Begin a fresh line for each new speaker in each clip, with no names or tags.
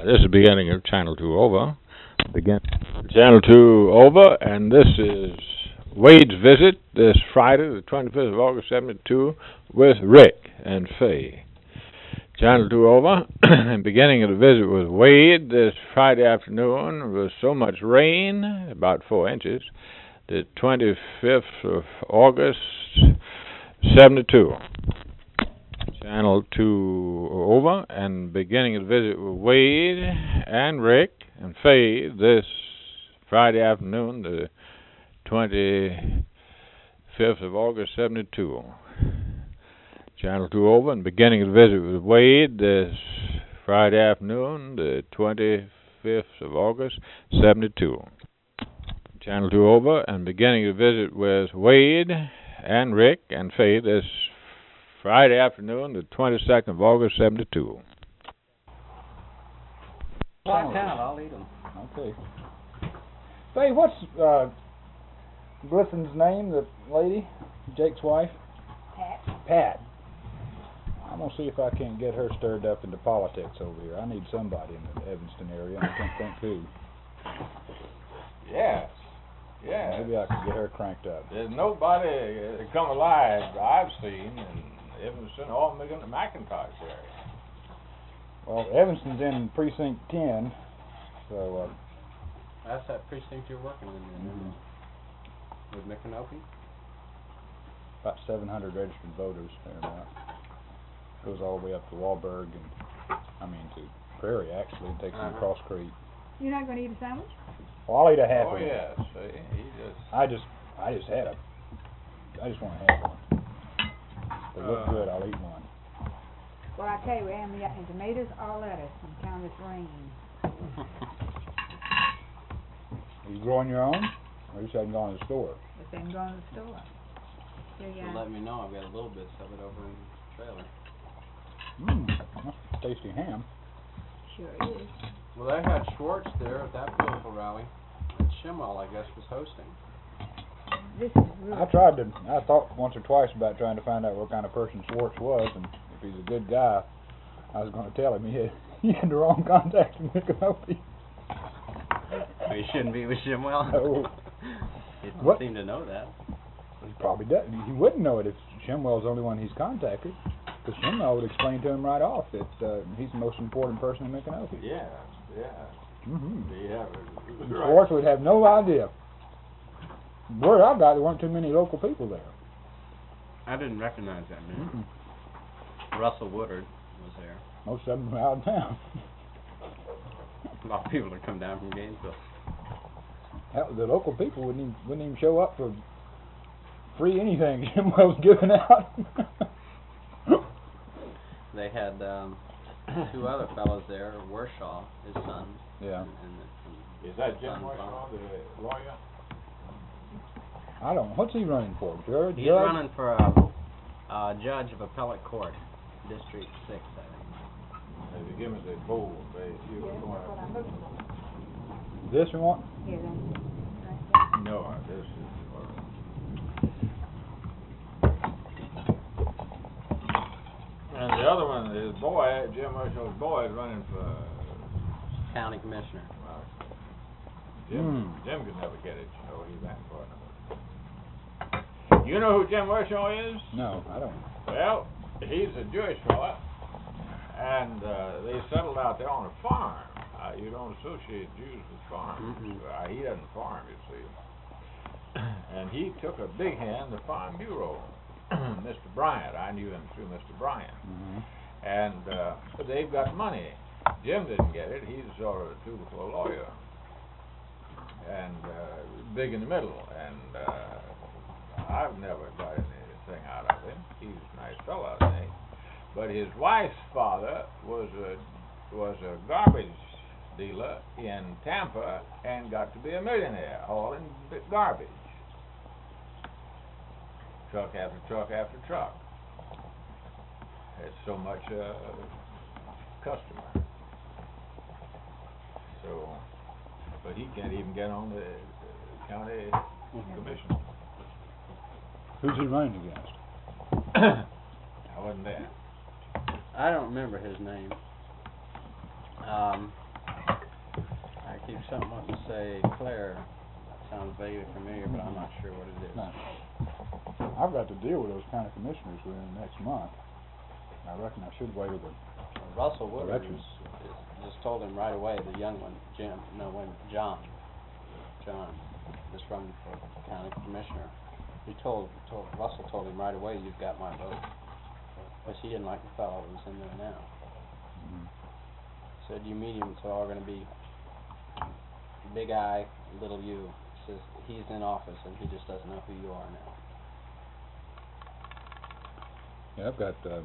This is the beginning of Channel 2 Over. Begin Channel 2 Over, and this is Wade's visit this Friday, the 25th of August, 72, with Rick and Faye. Channel 2 Over, and beginning of the visit with Wade this Friday afternoon was so much rain, about 4 inches, the 25th of August, 72. Channel 2 Over, and beginning of the visit with Wade and Rick and Faye this Friday afternoon, the 25th of August, 72. Channel 2 Over, and beginning of the visit with Wade this Friday afternoon, the 25th of August, 72. Channel 2 Over, and beginning of the visit with Wade and Rick and Faye this Friday afternoon, the 22nd of August, 72.
I'll eat them.
Okay. Faye, what's Gliffin's name, the lady, Jake's wife? Pat. I'm going to see if I can't get her stirred up into politics over here. I need somebody in the Evanston area, and I can't think who.
Yes. Yeah.
Maybe I can get her cranked up.
There's nobody come alive I've seen in Evanston or McIntosh area.
Well, Evanston's in precinct 10, so
That's that precinct you're working in, with Micanopy?
about 700 registered voters there now. Goes all the way up to Wahlberg and, to Prairie actually, and takes them across Creek.
You're not going to eat a sandwich?
Well, I'll eat a half
Oh
of it.
yes, see, he just.
I just want to have one. They look good, I'll eat one.
Well, I tell you, Em, we got any tomatoes or lettuce from Countess Rain.
Are you growing your own, or you just haven't gone to the store?
But then going to the store. Here you
So
go.
let me know. I've got a little bit of it over in the trailer.
That's tasty ham.
Sure is.
Well, they had Schwartz there at that political rally that Schimwell, I guess, was hosting.
This is really...
I thought once or twice about trying to find out what kind of person Schwartz was, and if he's a good guy, I was going to tell him he had the wrong contact in Micanopy.
Well, you shouldn't be with Schimwell.
No.
He didn't
What?
seem to know that.
He probably does. He wouldn't know it if Shimwell's the only one he's contacted, because Shimwell would explain to him right off that he's the most important person in Micanopy.
Yeah.
Schwartz would have no idea. Word I got, there weren't too many local people there.
I didn't recognize that man. Russell Woodard was there.
Most of them were out of town.
A lot of people that come down from Gainesville.
Hell, the local people wouldn't even show up for free anything Shimwell was giving out.
They had two other fellows there, Wershaw, his son.
Yeah.
Is that Jim Wershaw, the lawyer?
I don't know. What's he running for? Judge?
He's running for a judge of appellate court, District 6, I think.
They give me the bowl,
This one?
Here, then.
No, this is. And the other one, his boy, Jim Wershaw's boy, is running for
County Commissioner.
Jim could never get it, so he ran for it. You know who Jim Wershaw is?
No, I don't.
Well, he's a Jewish fella, and they settled out there on a farm. You don't associate Jews with farms. He doesn't farm, you see. And he took a big hand in the Farm Bureau. Mr. Bryant, I knew him through Mr. Bryant. And they've got money. Jim didn't get it. He's sort of a two-before lawyer. And big in the middle. And I've never got anything out of him. He's a nice fellow, I think. But his wife's father was a garbage dealer in Tampa and got to be a millionaire hauling garbage. Truck after truck after truck. It's so much customer. So, but he can't even get on the county commission.
Who's he running against?
I wasn't there.
I don't remember his name. I keep something wants to say Claire. Sounds vaguely familiar, but I'm not sure what it is.
No. I've got to deal with those county commissioners within the next month. I reckon I should wait till the
Russell Woodard
elections.
just told him right away, the young one, John is running for county commissioner. Russell told him right away, you've got my vote. Because he didn't like the fellow who's in there now. Said, you mediums are all going to be big I, little U. Says, he's in office and he just doesn't know who you are now.
Yeah, I've got a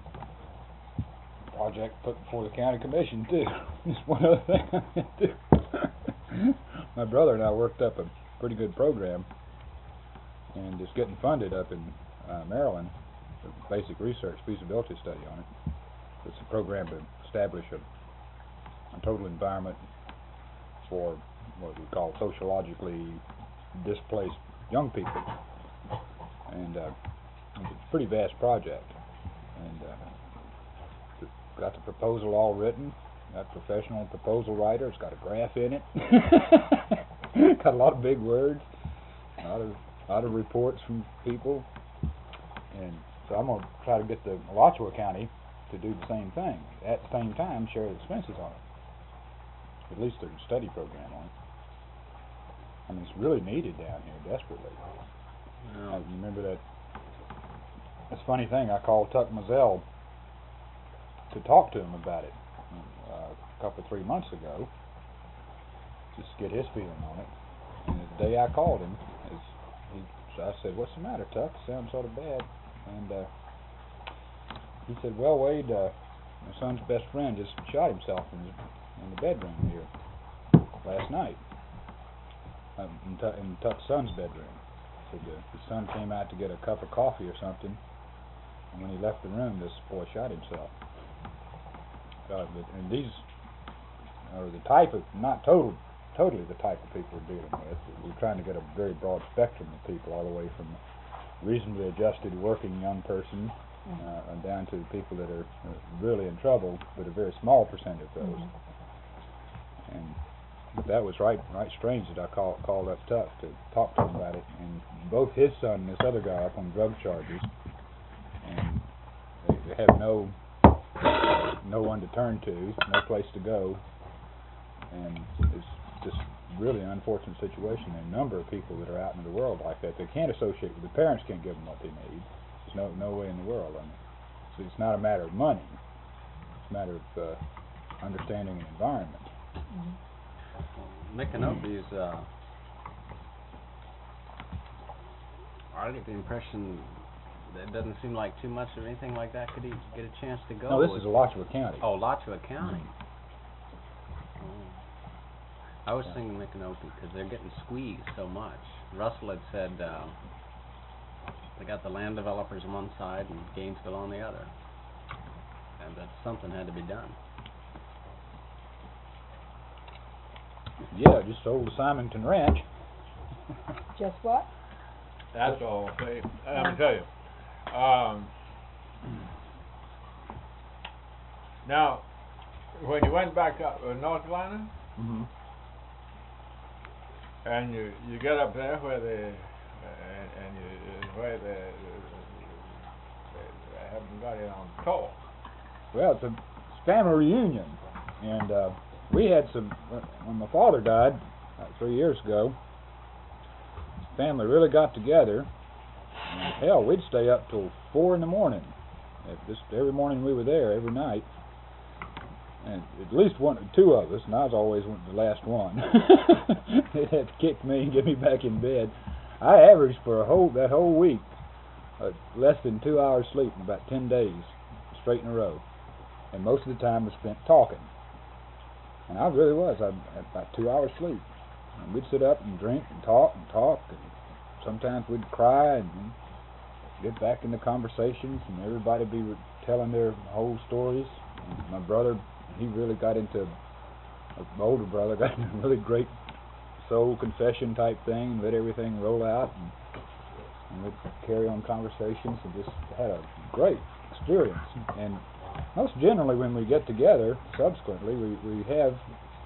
project put before the county commission too. Just one other thing I can do. My brother and I worked up a pretty good program, and it's getting funded up in Maryland. A basic research feasibility study on it. It's a program to establish a total environment for what we call sociologically displaced young people, and it's a pretty vast project. And got the proposal all written. Got a professional proposal writer. It's got a graph in it. Got a lot of big words. A lot of reports from people. And so I'm going to try to get the Alachua County to do the same thing. At the same time, share the expenses on it. At least a study program on it. I mean, it's really needed down here desperately.
No.
I remember that. It's a funny thing. I called Tuck Mazzell to talk to him about it a couple 3 months ago, just to get his feeling on it. And the day I called him, I said, "What's the matter, Tuck? It sounds sort of bad." And he said, "Well, Wade, my son's best friend just shot himself in the bedroom here last night, in Tuck's son's bedroom." Said his son came out to get a cup of coffee or something, and when he left the room, this boy shot himself. And these are the type of, not totally the type of people we're dealing with. We're trying to get a very broad spectrum of people, all the way from reasonably adjusted working young person down to people that are really in trouble, but a very small percentage of those. But that was right strange that I called up Tuck to talk to him about it, and both his son and this other guy up on drug charges, and they have no one to turn to, no place to go, and it's just really an unfortunate situation. And a number of people that are out in the world like that, they can't associate with the parents, can't give them what they need. There's no way in the world. I mean, so it's not a matter of money. It's a matter of understanding an environment.
Micanopy's, I get the impression that it doesn't seem like too much of anything like that. Could he get a chance to go?
No, this is Alachua County.
Oh, Alachua County. I was thinking Micanopy because they're getting squeezed so much. Russell had said they got the land developers on one side and Gainesville on the other, and that something had to be done.
Yeah, just sold the Simonton Ranch.
Just what?
That's all. Okay. Let me tell you. Now, when you went back up North Carolina, and you get up there where they haven't got it on toll.
Well, it's a family reunion, and we had some, when my father died 3 years ago, the family really got together, and hell, we'd stay up till 4 in the morning. Just every morning we were there, every night, and at least two of us, and I was always the last one. They'd have to kick me and get me back in bed. I averaged for that whole week less than 2 hours sleep in about 10 days, straight in a row, and most of the time was spent talking. And I really was. I had about 2 hours sleep. And we'd sit up and drink and talk, and sometimes we'd cry and get back into conversations, and everybody be telling their whole stories. And my brother, he really got into, my older brother got into a really great soul confession type thing, let everything roll out, and we'd carry on conversations, and just had a great experience. And most generally when we get together, subsequently, we have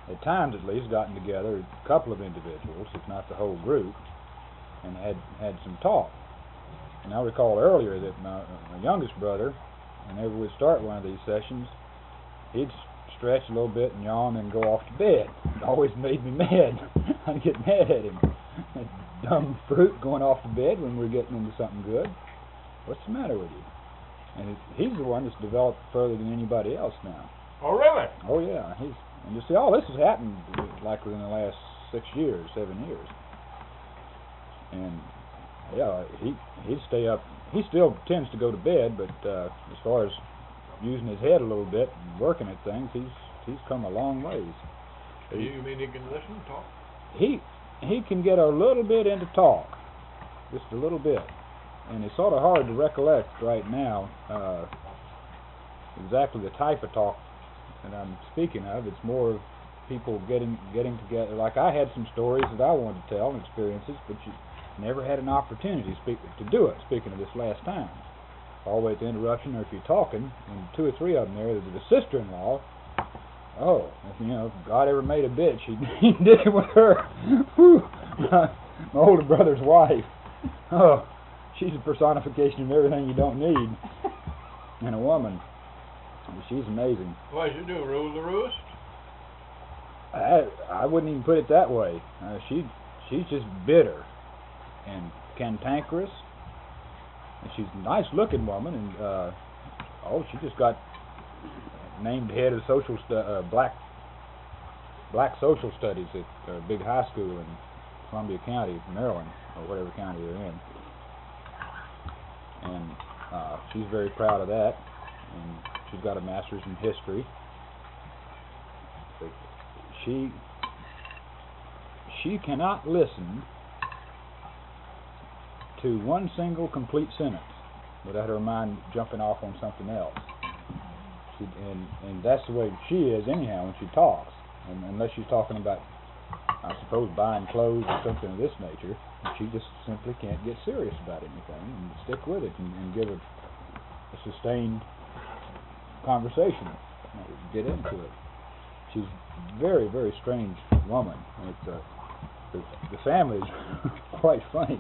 at times at least, gotten together, a couple of individuals, if not the whole group, and had some talk. And I recall earlier that my youngest brother, whenever we'd start one of these sessions, he'd stretch a little bit and yawn and go off to bed. It always made me mad. I'd get mad at him. That dumb fruit going off to bed when we're getting into something good. What's the matter with you? And he's the one that's developed further than anybody else now.
Oh, really?
Oh, yeah. And you see, all this has happened like within the last 6 years, 7 years. And yeah, he'd stay up. He still tends to go to bed, but as far as using his head a little bit and working at things, he's come a long ways.
You mean he can listen, talk?
He can get a little bit into talk, just a little bit, and it's sort of hard to recollect right now exactly the type of talk that I'm speaking of. It's more of people getting together. Like I had some stories that I wanted to tell and experiences, but you never had an opportunity to do it. Speaking of this last time, always the interruption, or if you're talking, and 2 or 3 of them there, the sister-in-law. Oh, if God ever made a bitch, he did it with her. Whew. My older brother's wife. Oh, she's a personification of everything you don't need in a woman. She's amazing.
What should you do, rule the roost?
I wouldn't even put it that way. She's just bitter and cantankerous, and she's a nice-looking woman. And she just got named head of social black social studies at a big high school in Columbia County, Maryland, or whatever county they're in. And she's very proud of that. And she's got a master's in history. But she cannot listen to one single complete sentence without her mind jumping off on something else. And that's the way she is anyhow when she talks. And unless she's talking about, I suppose, buying clothes or something of this nature, she just simply can't get serious about anything and stick with it and give a sustained conversation, get into it. She's a very, very strange woman. The family is quite funny.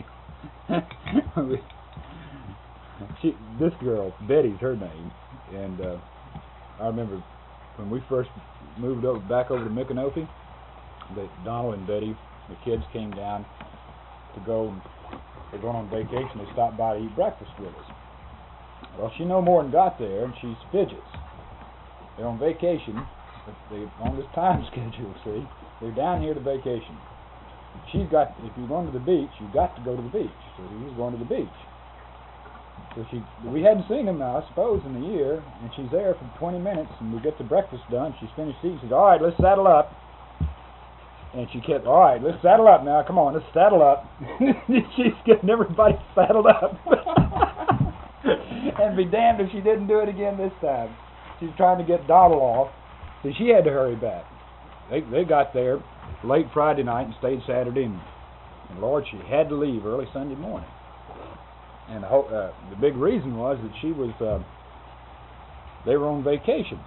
This girl, Betty's her name, and I remember when we first moved back over to Micanopy, that Donald and Betty, the kids, came down to go. They're going on vacation. They stopped by to eat breakfast with us. Well, she no more than got there, and she fidgets. They're on vacation. They're on this time schedule, see? They're down here to vacation. She's got, if you're going to the beach, you've got to go to the beach. So he was going to the beach. So we hadn't seen him now, I suppose, in a year, and she's there for 20 minutes, and we get the breakfast done. She's finished eating. She says, all right, let's saddle up. And she kept, all right, let's saddle up now. Come on, let's saddle up. She's getting everybody saddled up. And be damned if she didn't do it again this time. She's trying to get Donald off, so she had to hurry back. They got there late Friday night and stayed Saturday, and Lord, she had to leave early Sunday morning. And the big reason was that she was, they were on vacation.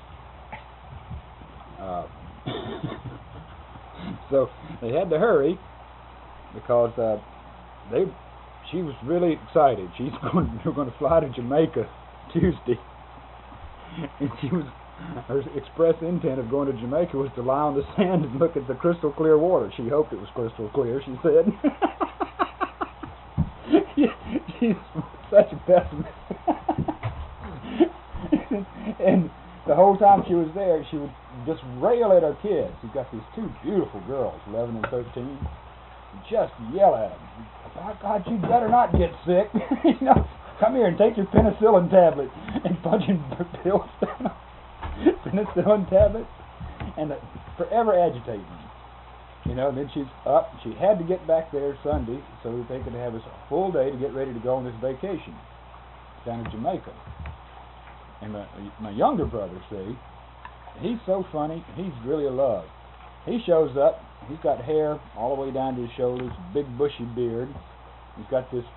So they had to hurry because she was really excited. They were going to fly to Jamaica Tuesday, and her express intent of going to Jamaica was to lie on the sand and look at the crystal clear water. She hoped it was crystal clear, she said. She's such a pessimist. And the whole time she was there, she would just rail at her kids. She's got these 2 beautiful girls, 11 and 13, and just yell at them. By God, you better not get sick. Come here and take your penicillin tablet, and punching pills down. Penicillin tablets, and forever agitating them. And then she's up. She had to get back there Sunday so that they could have a full day to get ready to go on this vacation down in Jamaica. And my younger brother, see, he's so funny. He's really a love. He shows up. He's got hair all the way down to his shoulders, big bushy beard. He's got this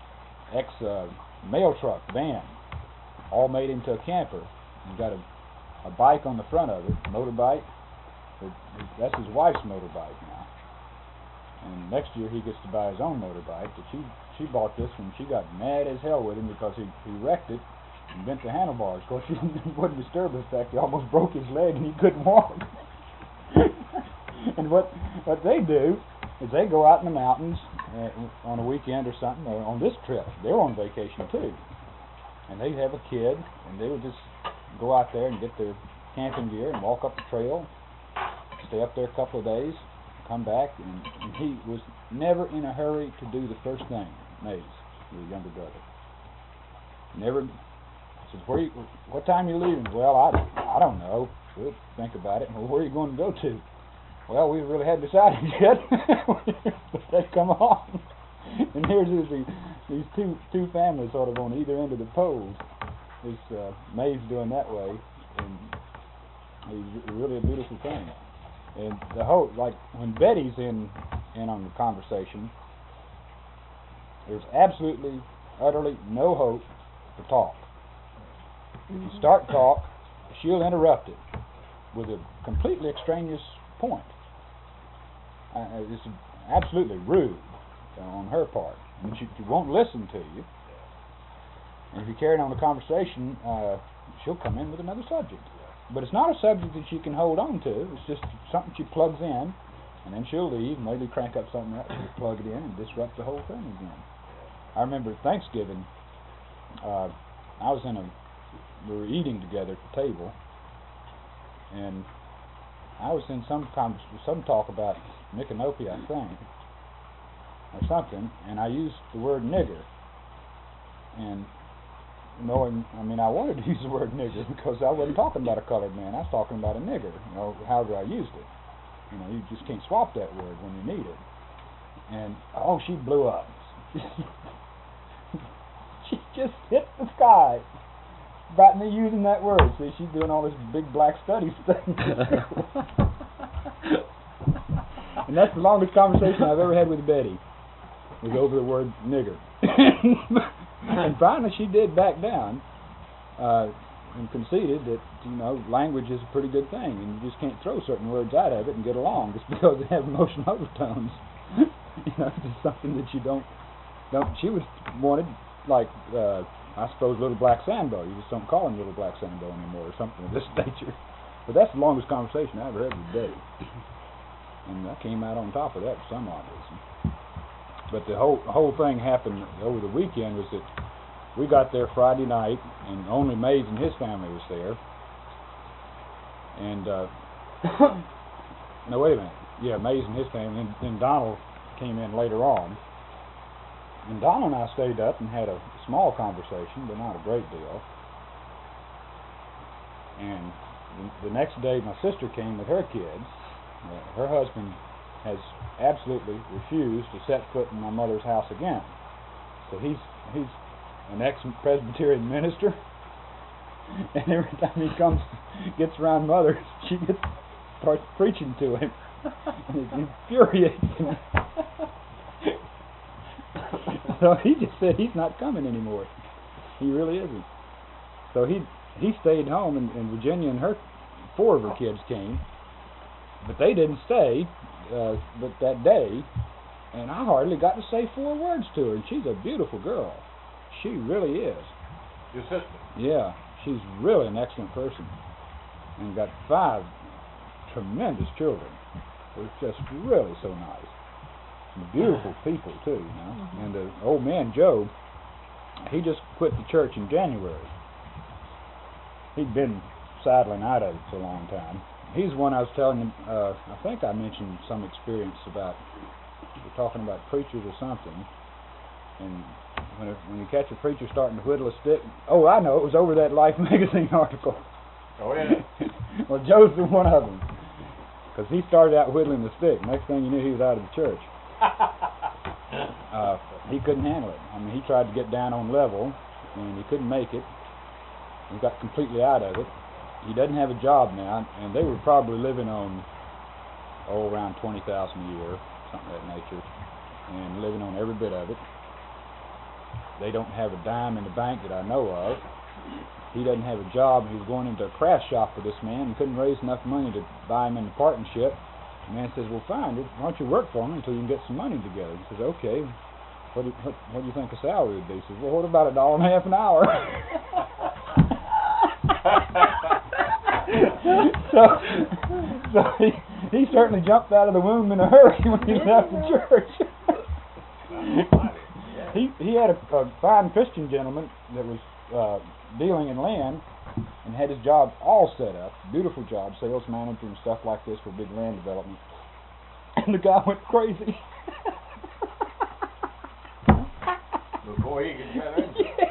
mail truck van, all made into a camper. He's got a a bike on the front of it, a motorbike. That's his wife's motorbike now. And next year he gets to buy his own motorbike. But she bought this when she got mad as hell with him because he wrecked it and bent the handlebars. Of course, she wouldn't disturb the fact he almost broke his leg and he couldn't walk. And what they do is they go out in the mountains on a weekend or something, or on this trip. They were on vacation too. And they have a kid, and they would just go out there and get their camping gear and walk up the trail, stay up there a couple of days, come back, and he was never in a hurry to do the first thing. Mays, the younger brother, never says, what time are you leaving? Well, I don't know. We'll think about it. Well, where are you going to go to? Well, we really hadn't decided yet. But they come on, and here's these two families sort of on either end of the poles. This Mays doing that way, and it's really a beautiful thing. And the whole, like when Betty's in on the conversation, there's absolutely, utterly no hope for talk. If you start talk, she'll interrupt it with a completely extraneous point. It's absolutely rude on her part. And she won't listen to you. And if you carry on the conversation, she'll come in with another subject. But it's not a subject that she can hold on to. It's just something she plugs in, and then she'll leave, maybe crank up something else, and plug it in, and disrupt the whole thing again. I remember Thanksgiving, we were eating together at the table, and I was in some talk about Micanopy, I think, or something, and I used the word nigger. And I wanted to use the word nigger because I wasn't talking about a colored man. I was talking about a nigger, however I used it. You just can't swap that word when you need it. And, she blew up. She just hit the sky about me using that word. See, she's doing all this big black studies thing. And that's the longest conversation I've ever had with Betty, was over the word nigger. And finally she did back down and conceded that, language is a pretty good thing, and you just can't throw certain words out of it and get along just because they have emotional overtones. It's just something that you don't. She wanted, like, I suppose, Little Black Sambo. You just don't call him Little Black Sambo anymore, or something of this nature. But that's the longest conversation I ever had with Betty. And I came out on top of that for some odd reason. But the whole thing happened over the weekend was that we got there Friday night, and only Mays and his family was there. And, no, wait a minute. Yeah, Mays and his family, and then Donald came in later on. And Donald and I stayed up and had a small conversation, but not a great deal. And the next day, my sister came with her kids. Her husband has absolutely refused to set foot in my mother's house again. So he's an ex-Presbyterian minister, and every time he gets around Mother, she starts preaching to him, and it infuriates him. So he just said he's not coming anymore. He really isn't. So he stayed home, and Virginia and 4 of her kids came, but they didn't stay. But that day, and I hardly got to say 4 words to her, and she's a beautiful girl. She really is.
Your sister?
Yeah, she's really an excellent person, and got 5 tremendous children. It's just really so nice. Beautiful people too, And the old man Joe, he just quit the church in January. He'd been sidling out of it for a long time. He's the one I was telling him, I think I mentioned some experience about, we're talking about preachers or something, and when you catch a preacher starting to whittle a stick, I know, it was over that Life magazine article.
Oh, yeah.
Well, Joe's one of them, because he started out whittling the stick. Next thing you knew, he was out of the church. He couldn't handle it. He tried to get down on level, and he couldn't make it. He got completely out of it. He doesn't have a job now, and they were probably living on, around $20,000 a year, something of that nature, and living on every bit of it. They don't have a dime in the bank that I know of, he doesn't have a job. He was going into a craft shop with this man and couldn't raise enough money to buy him into partnership. The man says, well, fine, why don't you work for me until you can get some money together? He says, okay, what do you think a salary would be? He says, well, what about $1.50 an hour? so he certainly jumped out of the womb in a hurry when he left the church. He had a fine Christian gentleman that was dealing in land and had his job all set up, beautiful job, sales manager and stuff like this for big land development. And the guy went crazy.
Before he could get into it.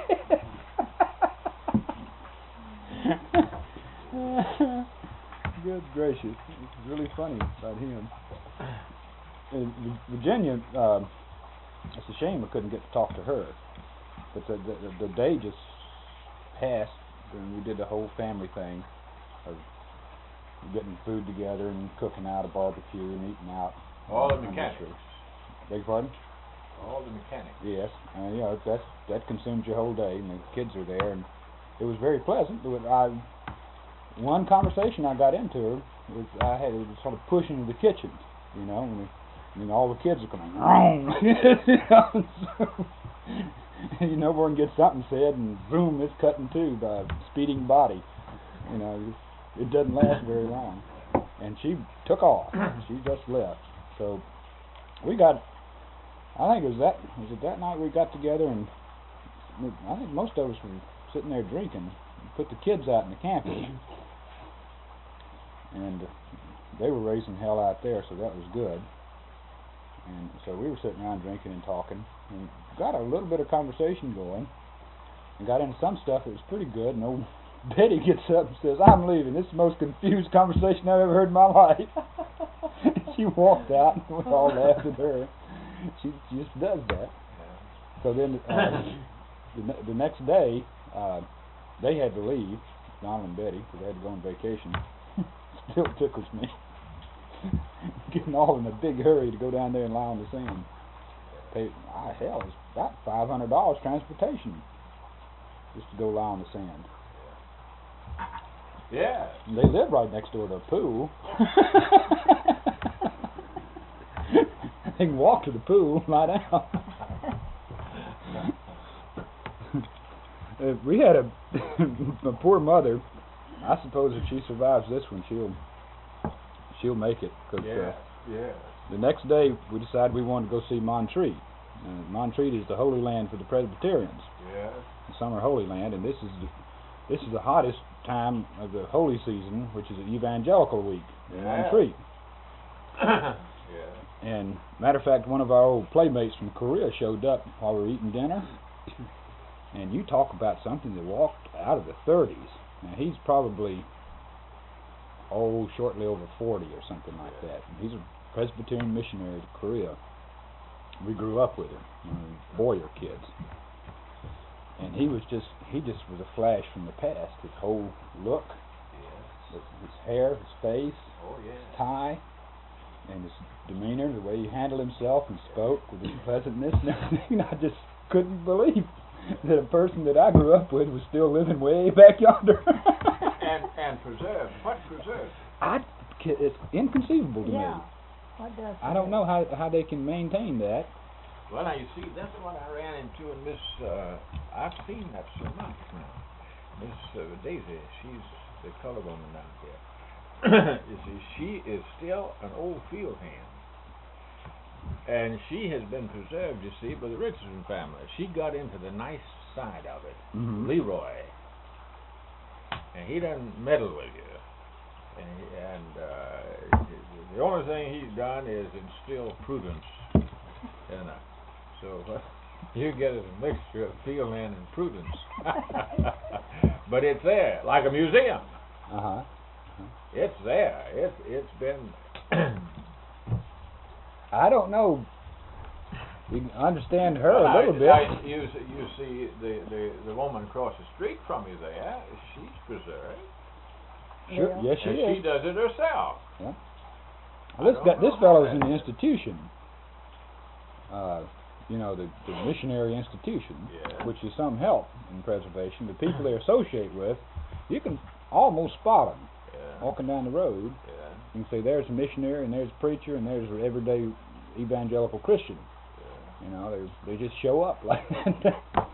Good gracious, it's really funny about him. In Virginia, it's a shame I couldn't get to talk to her, but the day just passed and we did the whole family thing of getting food together and cooking out a barbecue and eating out.
All the mechanics.
Beg your pardon?
All the mechanics.
Yes, that consumes your whole day, and the kids are there, and it was very pleasant. One conversation I got into her was it was sort of pushing into the kitchen, and all the kids are coming, everyone gets something said, and boom, it's cut in two by a speeding body. It doesn't last very long, and she took off. She just left. So we got. I think it was that night we got together, and I think most of us were sitting there drinking. Put the kids out in the campus, and they were raising hell out there, so that was good. And so we were sitting around drinking and talking, and got a little bit of conversation going, and got into some stuff that was pretty good. And old Betty gets up and says, "I'm leaving. This is the most confused conversation I've ever heard in my life." She walked out, and we all laughed at her. She just does that. So then the next day, they had to leave, Donald and Betty, because they had to go on vacation. Still tickles me. Getting all in a big hurry to go down there and lie on the sand. It's about $500 transportation just to go lie on the sand.
Yeah.
And they live right next door to a pool. They can walk to the pool and lie down. We had a poor mother. I suppose if she survives this one, she'll make it. Cause, the next day, we decided we wanted to go see Montreat. Montreat is the Holy Land for the Presbyterians.
Yeah.
The summer Holy Land, and this is the hottest time of the holy season, which is Evangelical Week in Montreat. And matter of fact, one of our old playmates from Korea showed up while we were eating dinner. And you talk about something that walked out of the 30s. Now he's probably shortly over 40 or something like that. And he's a Presbyterian missionary to Korea. We grew up with him, Boyer kids. And he just was a flash from the past. His whole look, his hair, his face, his tie, and his demeanor, the way he handled himself and spoke with his pleasantness and everything. I just couldn't believe that a person that I grew up with was still living way back yonder.
and preserved. What preserved?
It's inconceivable to me.
What does
I don't know how they can maintain that.
Well, now you see, that's what I ran into in Miss. I've seen that so much now. Miss Daisy, she's the color woman down here. You see, she is still an old field hand. And she has been preserved, you see, by the Richardson family. She got into the nice side of it.
Mm-hmm.
Leroy. And he doesn't meddle with you. And the only thing he's done is instill prudence in her. So you get a mixture of field hand and prudence. But it's there, like a museum.
Uh-huh.
It's there. It's been...
I don't know. You can understand her a little bit.
You see the woman across the street from you there. She's preserved.
Sure. Yes, she is.
She does it herself.
Yeah. Well, this fellow's in the institution. the missionary institution,
Yeah.
which is some help in preservation. The people they associate with, you can almost spot them
Yeah.
walking down the road.
Yeah.
You can say there's a missionary and there's a preacher and there's an everyday evangelical Christian. They just show up like that.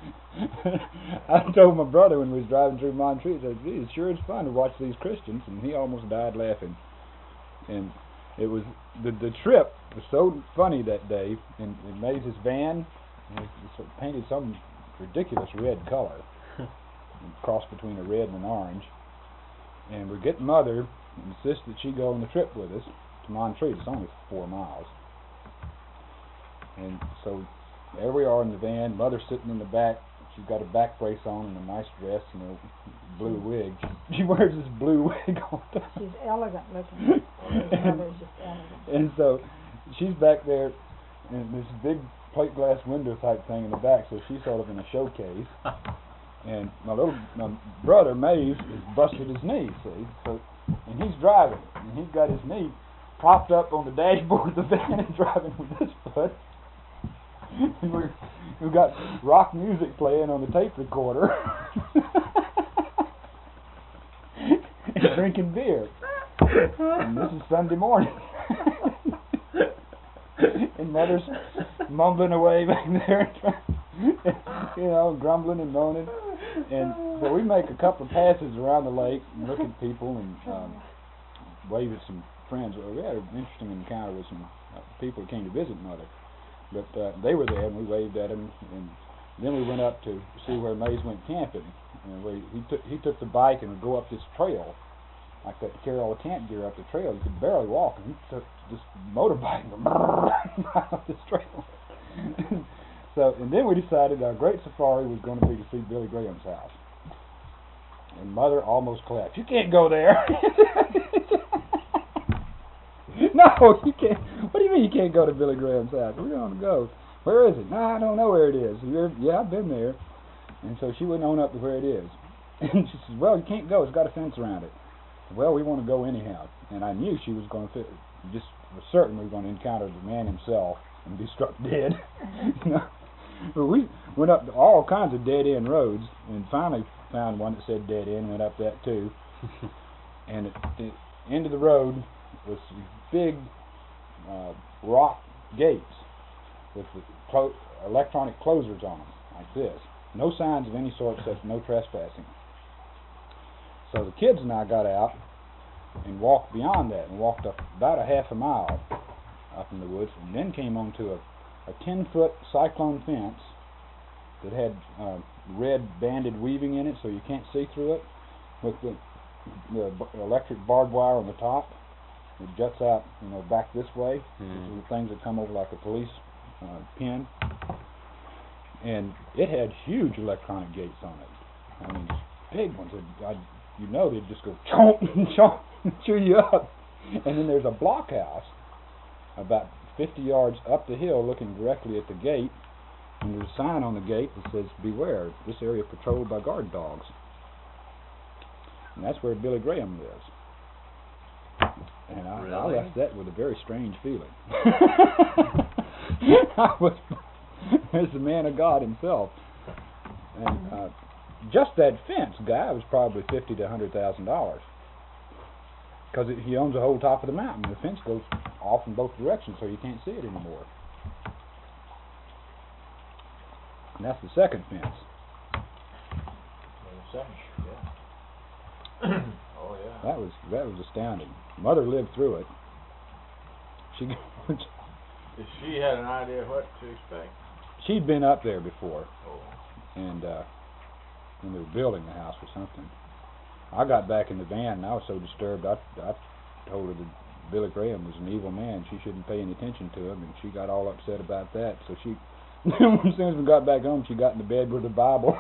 I told my brother when we was driving through Montreat, I said, "Gee, it sure is fun to watch these Christians," and he almost died laughing. And it was the trip was so funny that day, and it made his van, and it painted some ridiculous red color, cross between a red and an orange. And we're getting Mother and insist that she go on the trip with us to Montreat. It's only 4 miles. And so there we are in the van. Mother's sitting in the back. She's got a back brace on and a nice dress and a blue wig. She wears this blue wig all the time.
She's elegant looking. Mother's just elegant.
And so she's back there in this big plate glass window type thing in the back, so she's sort of in a showcase. And my brother Maeve has busted his knee, see? So, and he's driving, and he's got his knee propped up on the dashboard of the van and driving with this foot. And we've got rock music playing on the tape recorder. And drinking beer. And this is Sunday morning. And Mother's mumbling away back there, grumbling and moaning. And so we make a couple of passes around the lake and look at people and wave at some friends. We had an interesting encounter with some people who came to visit Mother. But they were there, and we waved at them. And then we went up to see where Mays went camping. And he took the bike and would go up this trail, like that, to carry all the camp gear up the trail. You could barely walk, and he took this motorbike and go up this trail. And then we decided our great safari was going to be to see Billy Graham's house. And Mother almost collapsed. "You can't go there." "No, you can't. What do you mean you can't go to Billy Graham's house? We're going to go." "Where is it?" "No, I don't know where it is." "Yeah, I've been there." And so she wouldn't own up to where it is. And she says, "Well, you can't go. It's got a fence around it." "Well, we want to go anyhow." And I knew she was going to just was certain we were going to encounter the man himself and be struck dead. But we went up all kinds of dead-end roads and finally found one that said dead end, went up that too. And at the end of the road was big rock gates with electronic closers on them, like this. No signs of any sort except no trespassing. So the kids and I got out and walked beyond that and walked up about a half a mile up in the woods, and then came onto a 10-foot cyclone fence that had red banded weaving in it so you can't see through it, with the electric barbed wire on the top. It juts out, back this way. These are the things that come over like a police pin. And it had huge electronic gates on it. I mean, big ones. They'd just go chomp, chomp, and chew you up. And then there's a blockhouse about 50 yards up the hill looking directly at the gate. And there's a sign on the gate that says, "Beware, this area patrolled by guard dogs." And that's where Billy Graham lives. And I left that with a very strange feeling. There's the man of God himself. And just that fence guy was probably $50,000 to $100,000. Because he owns the whole top of the mountain. The fence goes off in both directions, so you can't see it anymore. And that's the second fence.
Oh yeah.
That was astounding. Mother lived through it. She
had an idea what to expect.
She'd been up there before,
Oh.
and when they were building the house or something. I got back in the van and I was so disturbed. I told her that Billy Graham was an evil man. She shouldn't pay any attention to him, and she got all upset about that. So she, as soon as we got back home, she got into bed with the Bible.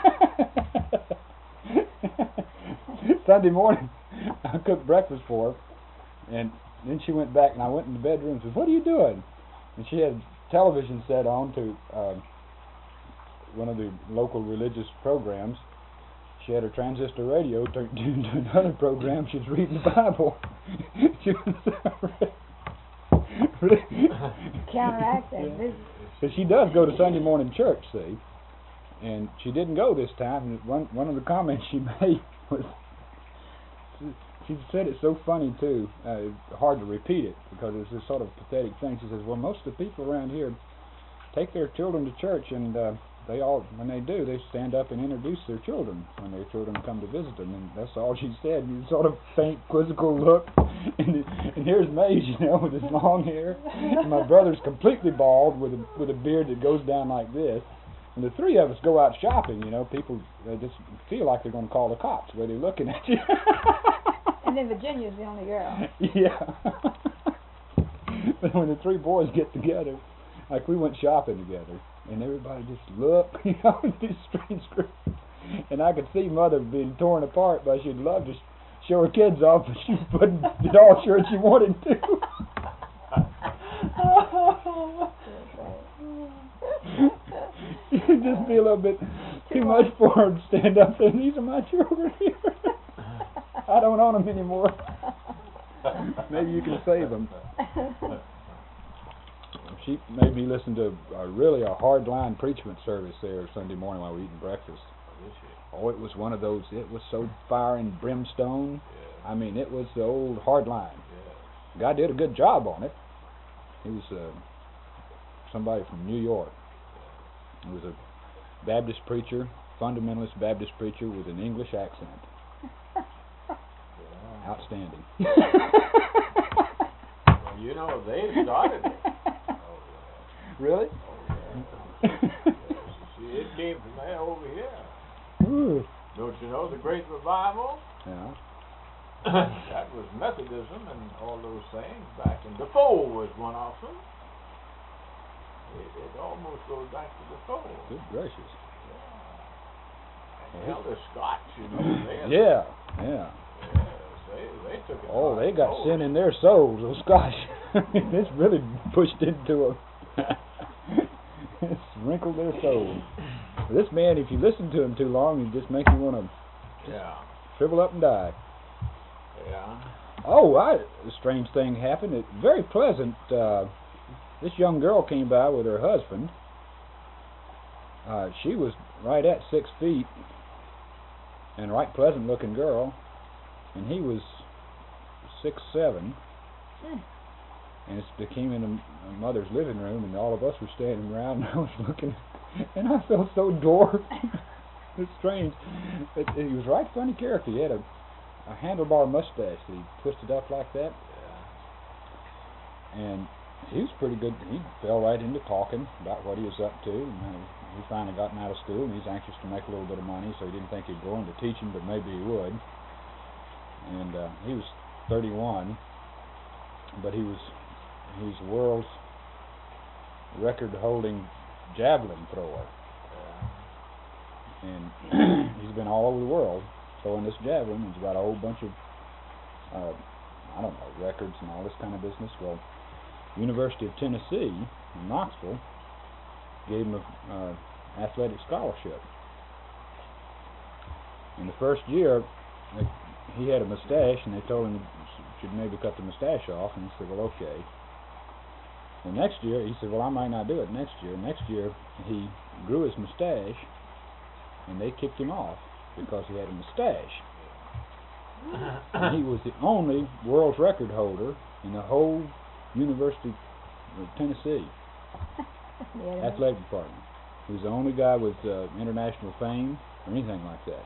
Sunday morning, I cooked breakfast for her, and then she went back, and I went in the bedroom and said, "What are you doing?" And she had television set on to one of the local religious programs. She had her transistor radio tuned to another program. She was reading the Bible. She was
counteract that.
Yeah. But she does go to Sunday morning church, see, and she didn't go this time. And one of the comments she made was, she said it so funny too. It's hard to repeat it because it's this sort of pathetic thing. She says, "Well, most of the people around here take their children to church, and they all, when they do, they stand up and introduce their children when their children come to visit them." And that's all she said. And sort of faint, quizzical look. And here's Maze, you know, with his long hair. And my brother's completely bald with a beard that goes down like this. And the three of us go out shopping. You know, people they just feel like they're going to call the cops the way they're looking at you.
And then Virginia's the only girl.
Yeah. But when the three boys get together, like we went shopping together, and everybody just looked, you know, in these strange groups. And I could see Mother being torn apart, but she'd love to show her kids off, but she wasn't at all sure she wanted to. It'd just be a little bit too much for her to stand up there. These are my children here. I don't own them anymore. Maybe you can save them. She made me listen to really a hardline preachment service there Sunday morning while we were eating breakfast. Oh, it was one of those. It was so fire and brimstone. Yeah. I mean, it was the old hardline. Yeah. God did a good job on it. He was somebody from New York. He was a Baptist preacher, fundamentalist Baptist preacher with an English accent. Yeah. Outstanding.
Well, you know, they started it.
Really?
Oh, yeah. See, it came from there over here.
Ooh.
Don't you know the Great Revival?
Yeah.
That was Methodism and all those things back in Defoe was one of them. It almost goes back to Defoe.
Good gracious.
Yeah. And Elder Scott, you know,
yeah.
Yes, they took it.
Oh, they got sin in their souls, those Scotch. It's really pushed into a it's wrinkled their souls. This man, if you listen to him too long, he just makes you want to shrivel up and die.
Yeah.
Oh, a strange thing happened. It's very pleasant. This young girl came by with her husband. She was right at 6 feet and a right pleasant looking girl, and he was 6'7". And it came in a mother's living room, and all of us were standing around, and I was looking, and I felt so dwarfed. It's strange. He was a right funny character. He had a handlebar mustache that he twisted up like that. Yeah. And he was pretty good. He fell right into talking about what he was up to. And he finally gotten out of school, and he's anxious to make a little bit of money, so he didn't think he'd go into teaching, but maybe he would. And he was 31, but he's the world's record-holding javelin thrower. And he's been all over the world throwing this javelin. He's got a whole bunch of, records and all this kind of business. Well, University of Tennessee in Knoxville gave him an athletic scholarship. In the first year, he had a mustache, and they told him he should maybe cut the mustache off, and he said, well, okay. The next year, he said, well, I might not do it next year. Next year, he grew his mustache, and they kicked him off because he had a mustache. And he was the only world record holder in the whole University of Tennessee athletic department. He was the only guy with international fame or anything like that.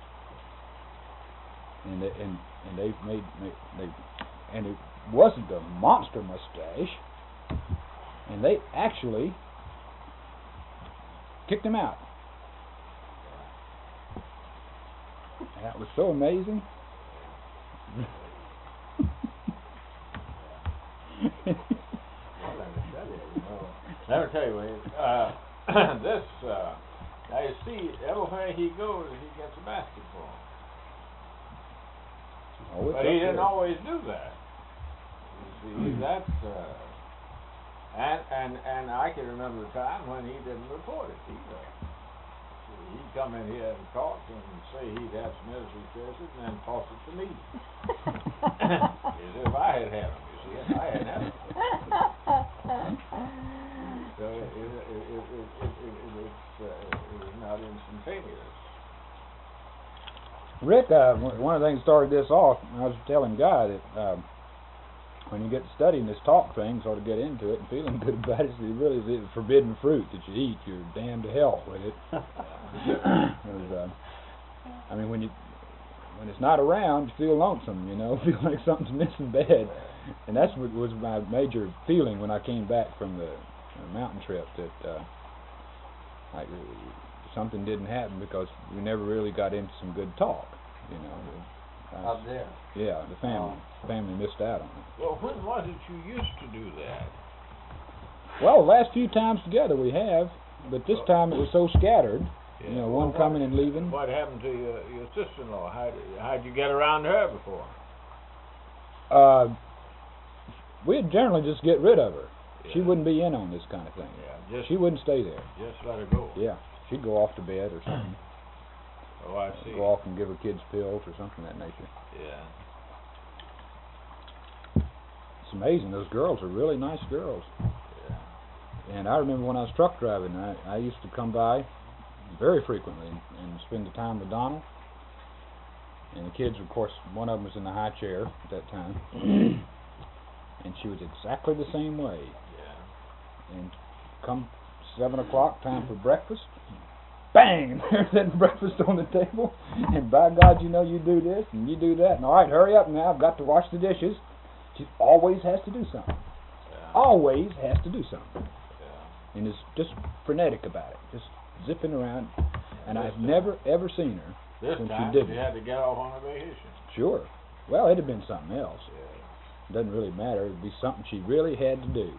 And it wasn't a monster mustache, and they actually kicked him out. That was so amazing.
Let me tell you, this, now you see, everywhere he goes, he gets a basketball. But he didn't always do that. You see, that's, and I can remember a time when he didn't report it either. He'd come in here and talk and say he'd have some ministry services and then toss it to me. As if I had him, you see, if I hadn't had him. So famous.
Rick, one of the things that started this off, I was telling Guy that when you get to studying this talk thing, sort of get into it and feeling good about it, it really is forbidden fruit that you eat. You're damned to hell with it. I mean, when it's not around, you feel lonesome, you know, feel like something's missing bad. And that's what was my major feeling when I came back from the mountain trip, that like something didn't happen because we never really got into some good talk, you know.
Up there.
Yeah, the family missed out on it.
Well, when was it you used to do that?
Well, the last few times together we have, but this time it was so scattered.
Yeah.
You know, one coming and leaving.
What happened to your sister-in-law? How'd you get around her before?
We'd generally just get rid of her.
Yeah.
She wouldn't be in on this kind of thing.
Yeah,
She wouldn't stay there.
just let her go.
Yeah, she'd go off to bed or something.
Oh, I see.
Go off and give her kids pills or something of that nature.
Yeah.
It's amazing. Those girls are really nice girls.
Yeah.
And I remember when I was truck driving, I used to come by very frequently and spend the time with Donald. And the kids, of course, one of them was in the high chair at that time. And she was exactly the same way.
Yeah.
And come 7 o'clock, time for breakfast. Bang! There's that breakfast on the table. And by God, you know, you do this and you do that. And all right, hurry up now. I've got to wash the dishes. She always has to do something.
Yeah.
Always has to do something.
Yeah.
And is just frenetic about it. Just zipping around. And
This
I've
time.
never, ever seen her
This
when
time
she didn't.
she had to get off on a vacation.
Sure. Well, it had been something else.
Yeah.
Doesn't really matter. It'd be something she really had to do.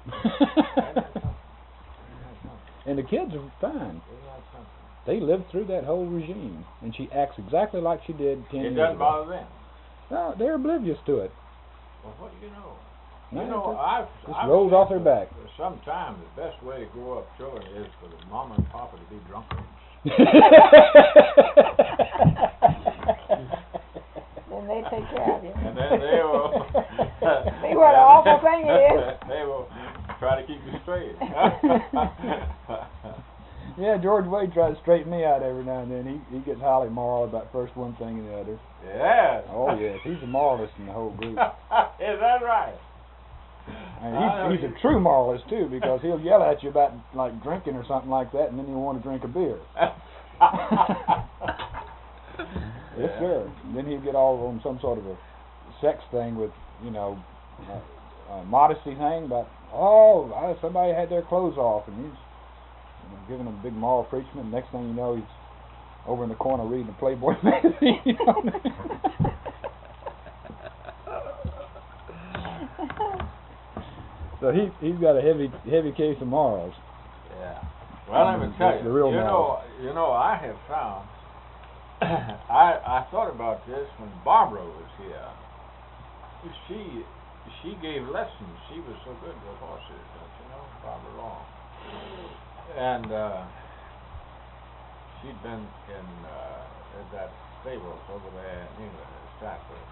And the kids are fine. They lived through that whole regime, and she acts exactly like she did 10 years
It
ago.
doesn't bother them.
No, they're oblivious to it.
Well, what do you know?
No,
You know,
it
I've
rolls off their back.
Sometimes the best way to grow up children is for the mama and papa to be drunkards.
Then they take care of you.
And then they will.
See what an awful thing it is?
They will try to keep you straight.
Yeah, George Wade tries to straighten me out every now and then. He gets highly moral about first one thing and the other.
Yes.
Oh yes, he's the moralist in the whole group.
Is that right?
And he's a true moralist too, because he'll yell at you about like drinking or something like that, and then you want to drink a beer. Yes, sir. And then he'll get all on some sort of a sex thing with, you know, modesty thing about, somebody had their clothes off, and he's giving them a big moral preachment. Next thing you know, he's over in the corner reading the Playboy magazine. You know? So he's got a heavy case of morals.
Yeah. Well, let me tell you.
The real
you know, I have found. I thought about this when Barbara was here. She gave lessons. She was so good with horses, don't you know, Barbara Long. And she'd been in at that stable over there in England, at Stratford.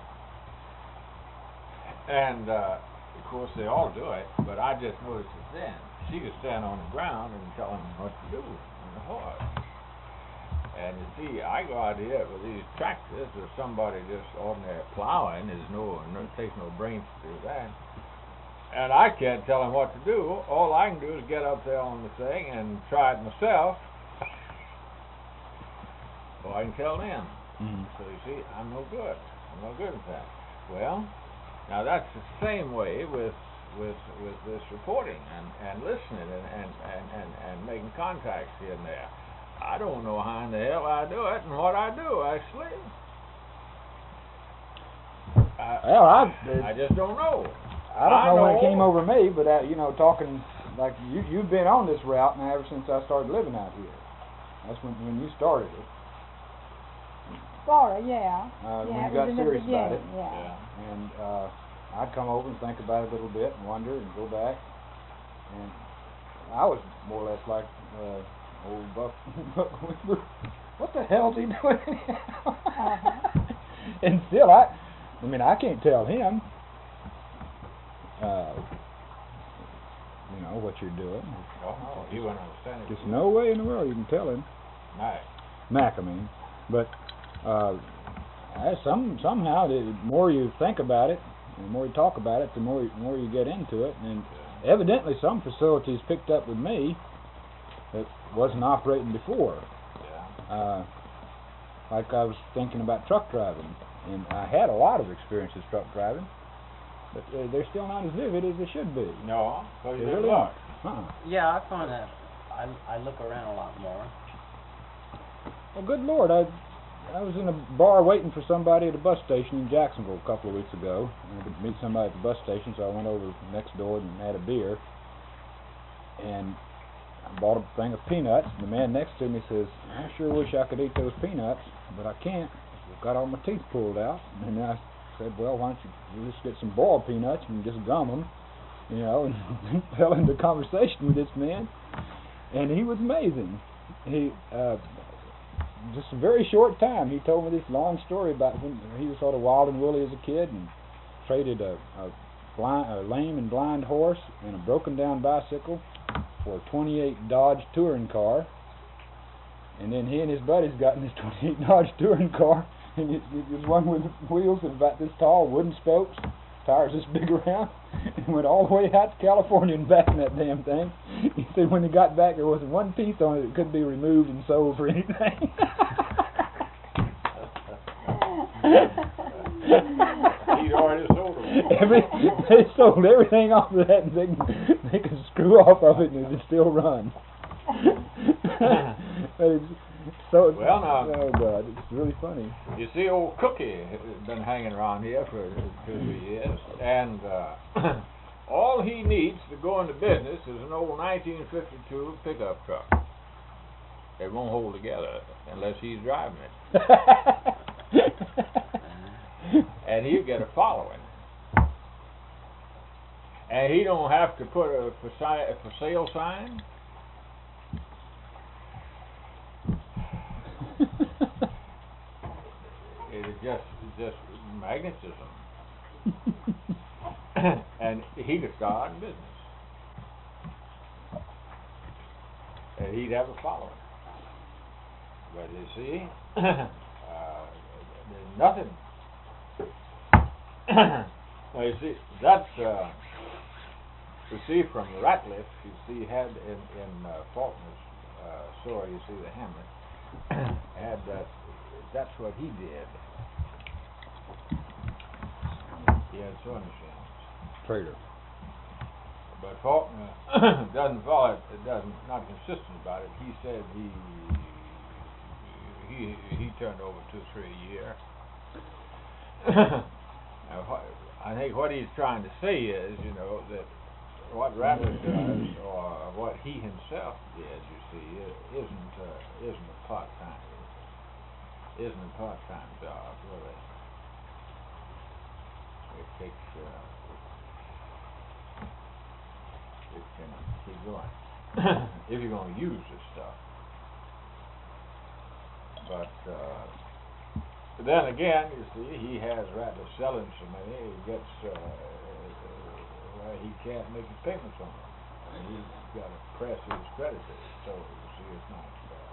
And of course they all do it, but I just noticed it then. She could stand on the ground and tell him what to do on the horse. And you see, I go out here with these tractors, or somebody just ordinary plowing, takes no brains to do that. And I can't tell him what to do. All I can do is get up there on the thing and try it myself. Or I can tell them.
Mm-hmm.
So you see, I'm no good. I'm no good at that. Well, now that's the same way with this reporting and listening and making contacts here and there. I don't know how in the hell I do it and what I do, actually. I just don't know.
I don't know when it came over me, but you know, talking like you've been on this route now ever since I started living out here. That's when you started it.
Florida, yeah.
When you
it
got
was in the
serious about it.
beginning, yeah.
And I'd come over and think about it a little bit and wonder and go back. And I was more or less like old Buck Weaver. What the hell's he doing? And still, I mean, I can't tell him, you know, what you're doing.
Oh, no, he wouldn't understand it.
There's no way in the world you can tell him.
Right.
Mac, I mean. But somehow the more you think about it, and the more you talk about it, the more you get into it. And evidently, some facilities picked up with me that wasn't operating before.
Yeah.
Like I was thinking about truck driving, and I had a lot of experience with truck driving, but they're still not as vivid as they should be.
No, because
They
you
really
look.
are.
Yeah, I find that I look around a lot more.
Well, good Lord, I was in a bar waiting for somebody at a bus station in Jacksonville a couple of weeks ago. I had to meet somebody at the bus station, so I went over next door and had a beer. And I bought a thing of peanuts, and the man next to me says, "I sure wish I could eat those peanuts, but I can't. I've got all my teeth pulled out." And I said, "Well, why don't you just get some boiled peanuts and just gum them?" You know, and fell into conversation with this man, and he was amazing. He just a very short time, he told me this long story about when he was sort of wild and woolly as a kid and traded a lame and blind horse and a broken down bicycle for a 28 Dodge touring car. And then he and his buddies got in this 28 Dodge touring car, and it was one with wheels about this tall, wooden spokes, tires this big around, and went all the way out to California and back in that damn thing. He said when they got back there wasn't one piece on it that could be removed and sold for anything.
He'd already sold them.
They sold everything off of that, and they could screw off of it and it would still run. So
Well, now,
oh God, it's really funny.
You see, old Cookie has been hanging around here for 2 or 3 years, and all he needs to go into business is an old 1952 pickup truck. It won't hold together unless he's driving it. And he'll get a following. And he don't have to put a for sale sign. It's just magnetism. And he could start in business. And he'd have a following. But you see, there's nothing. Well, you see, that's, you see from Ratliff, you see, had in Faulkner's story, you see the Hamlet, had that's what he did. He had sewing machines.
Trader.
But Faulkner doesn't follow it, not consistent about it. He said he turned over 2 or 3 a year. I think what he's trying to say is, you know, that what Ratliff does, or what he himself did, you see, isn't a part-time job, really. It takes, it can keep going if you're going to use this stuff. But then again, you see, he has Ratliff selling so many, he gets, he can't make his payments on them. And he's got to press his creditors, so you see, it's not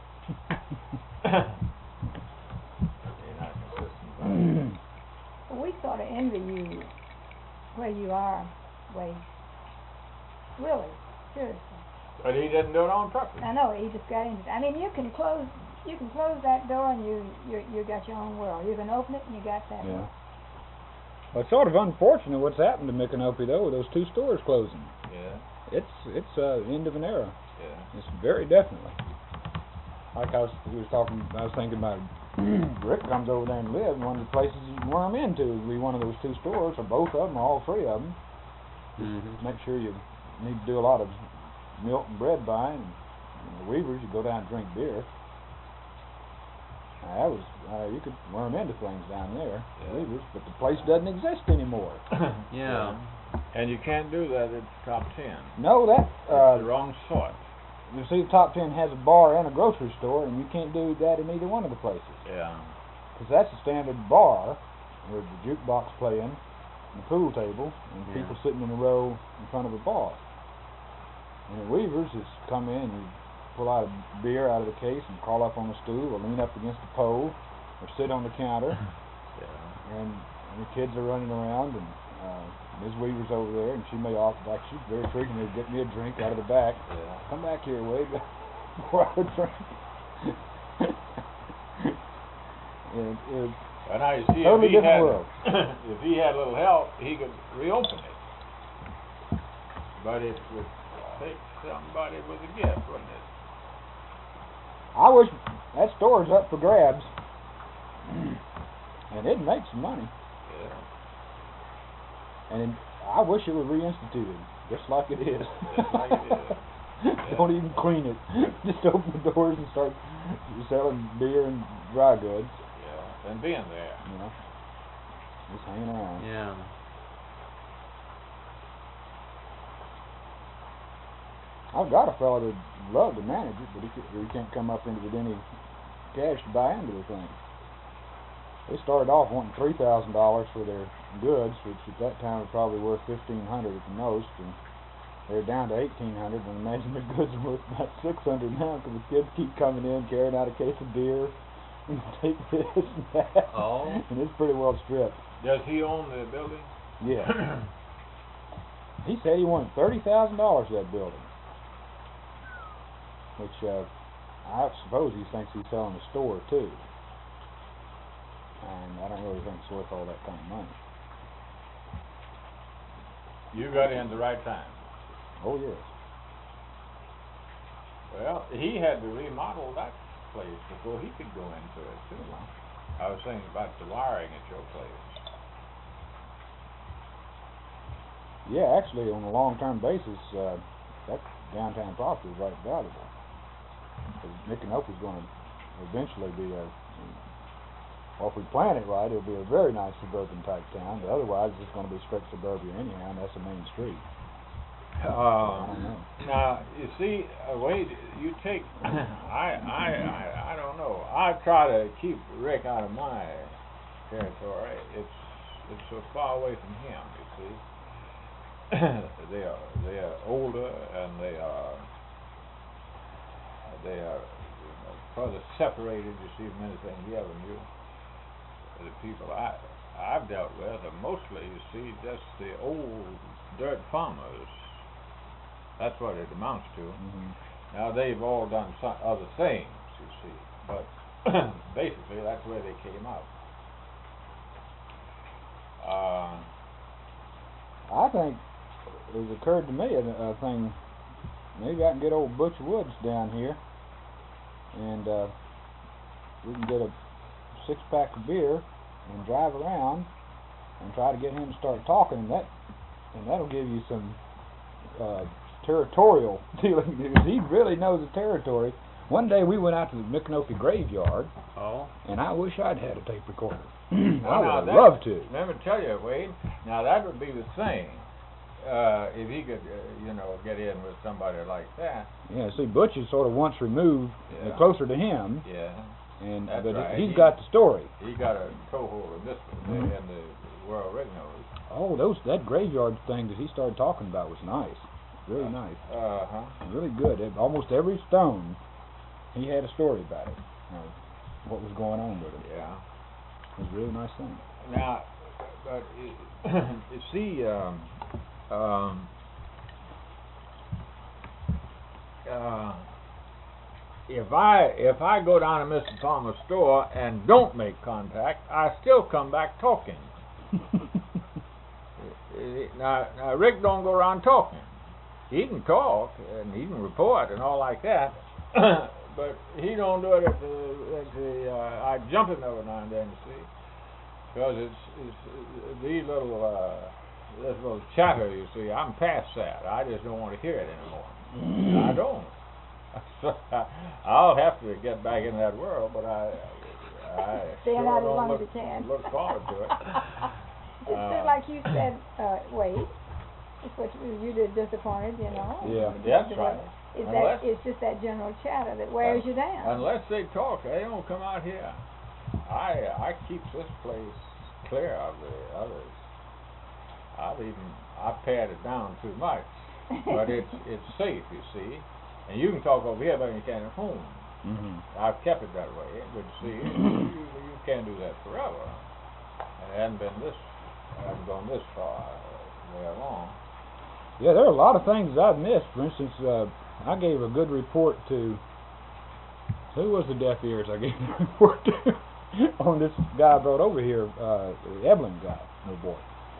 you're not consistent about it.
Well, we sort of envy you where you are, Wade. Really, seriously.
But he didn't do it on purpose.
I know, he just got into it. I mean, you can close that door and you got your own world. You can open it and you got that
Yeah.
world.
Well, it's sort of unfortunate what's happened to Micanopy though, with those 2 stores closing.
Yeah,
It's the end of an era.
yeah.
It's very definitely. Like I was thinking about Rick comes over there and lives. One of the places you can worm into would be one of those 2 stores, or both of them, or all 3 of them.
Mm-hmm.
Make sure you need to do a lot of milk and bread buying. And the Weavers, you go down and drink beer. That was you could worm into things down there,
Yeah.
the Weavers, but the place doesn't exist anymore.
Yeah.
And you can't do that at the top 10.
No, that
It's the wrong sort.
you see, the top 10 has a bar and a grocery store, and you can't do that in either one of the places.
Yeah.
Because that's a standard bar with the jukebox playing, and the pool table, and
Yeah.
people sitting in a row in front of a bar. And at Weavers, it's come in, you pull out a beer out of the case and crawl up on the stool or lean up against the pole or sit on the counter.
Yeah.
And the kids are running around, and Ms. Weaver's over there, and she may offer, like, she's very frequently get me a drink out of the back.
Yeah.
Come back here, Wade. Pour out a drink. And it's
And I see
totally
if he
different
had
world.
if he had a little help, he could reopen it. But it would take somebody with a gift, wouldn't it?
I wish that store's up for grabs, and it'd make some money.
Yeah.
And I wish it was reinstituted, just like it is.
Just like it is.
Don't even clean it. Just open the doors and start selling beer and dry goods.
Yeah. And being there.
You know, just hanging around.
Yeah.
I've got a fella that'd love to manage it, but he can't come up into with any cash to buy into the thing. They started off wanting $3,000 for their goods, which at that time were probably worth $1,500 at the most, and they're down to $1,800. And imagine their goods are worth about $600 now, because the kids keep coming in carrying out a case of beer and take this and that.
Oh.
And it's pretty well stripped.
Does he own the building?
Yeah. He said he wanted $30,000 for that building, which I suppose he thinks he's selling the store too. And I don't really think it's worth all that kind of money.
You got in the right time.
Oh yes.
Well, he had to remodel that place before he could go into it too. I was thinking about the wiring at your place.
Yeah, actually, on a long-term basis, that downtown property is right valuable. Because Micanopy's going to eventually be well, if we plan it right, it'll be a very nice suburban type town. But otherwise, it's going to be strict suburbia anyhow, and that's the main street. I don't know.
Now, you see, Wade, you take, I don't know. I try to keep Rick out of my territory. It's so far away from him, you see. They are older, and they are further separated, you see, from anything he ever knew. The people I've dealt with are mostly, you see, just the old dirt farmers. That's what it amounts to.
Mm-hmm.
Now, they've all done some other things, you see, but basically that's where they came up.
I think it's occurred to me a thing. Maybe I can get old Butch Woods down here, and we can get a 6-pack of beer and drive around and try to get him to start talking, and that'll give you some territorial dealing, because he really knows the territory. One day we went out to the Micanopy graveyard, and I wish I'd had a tape recorder. I would have loved to.
Let me tell you, Wade, now that would be the thing. If he could, get in with somebody like that.
Yeah, see, Butch is sort of once removed, closer to him.
Yeah.
And
That's
but
right.
he's got the story.
He got a toehold in this one, in the world Rick knows.
Oh, that graveyard thing that he started talking about was nice, really nice, really good. Almost every stone, he had a story about it, what was going on with it.
Yeah,
it was a really nice thing.
Now, but you see, if I go down to Mr. Palmer's store and don't make contact, I still come back talking. Now Rick don't go around talking. He can talk and he can report and all like that, but he don't do it at the I jump in every now and then, you see, because it's these this little chatter, you see. I'm past that. I just don't want to hear it anymore. I don't. I'll have to get back in that world, but I
Staying
sure
out as
don't
long
look,
as you can.
look forward to it.
It's just like you said, Wade. It's what you did disappointed,
Yeah.
That's right.
It's just that general chatter that wears you down.
Unless they talk, they don't come out here. I keep this place clear of the others. I've pared it down too much, but it's safe, you see. And you can talk over here, but you can't at home. I've kept it that way. But see, you can't do that forever. And it hasn't gone this far very long.
Yeah, there are a lot of things I've missed. For instance, I gave a good report to, who was the deaf ears I gave the report to on this guy I brought over here, the Eblin guy, no boy,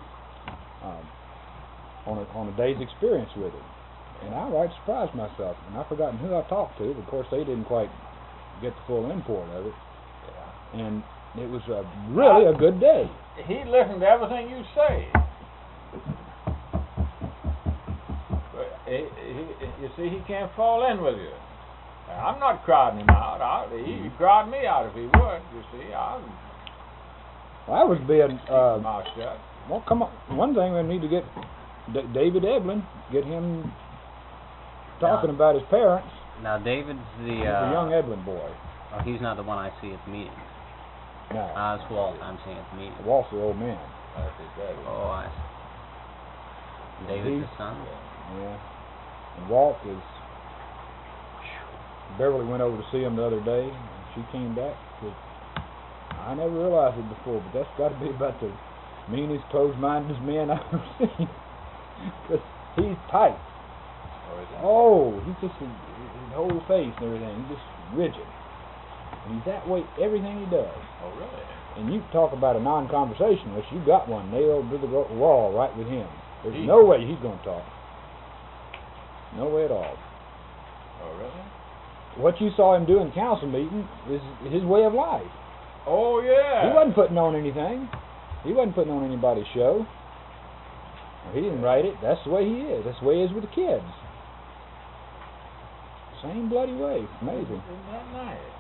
on a day's experience with him. And I right surprised myself, and I've forgotten who I talked to, but of course they didn't quite get the full import of it.
Yeah.
And it was really a good day.
He listened to everything you say. You see, he can't fall in with you. I'm not crowding him out. He'd crowd me out if he would. You see,
well, I was being
mouth shut.
Well, come on. One thing we need to get David Eblin, get him talking about his parents.
Now, David's the
young Eblin boy.
Oh, he's not the one I see at the meeting.
No.
It's Walt I'm seeing at the meeting.
Walt's the old man.
That's his daddy.
Oh, I see. David's the son?
Yeah. And Walt is... Beverly went over to see him the other day, and she came back. Said, I never realized it before, but that's got to be about the meanest, closed-minded man I've ever seen. Because he's tight. He's just his whole face and everything. He's just rigid. And he's that way everything he does.
Oh, really?
And you talk about a non-conversationalist, you got one nailed to the wall right with him. There's no way he's going to talk. No way at all.
Oh, really?
What you saw him do in the council meeting is his way of life.
Oh, yeah.
He wasn't putting on anything. He wasn't putting on anybody's show. He didn't write it. That's the way he is. That's the way he is with the kids. Same bloody way. Amazing.
Isn't that nice?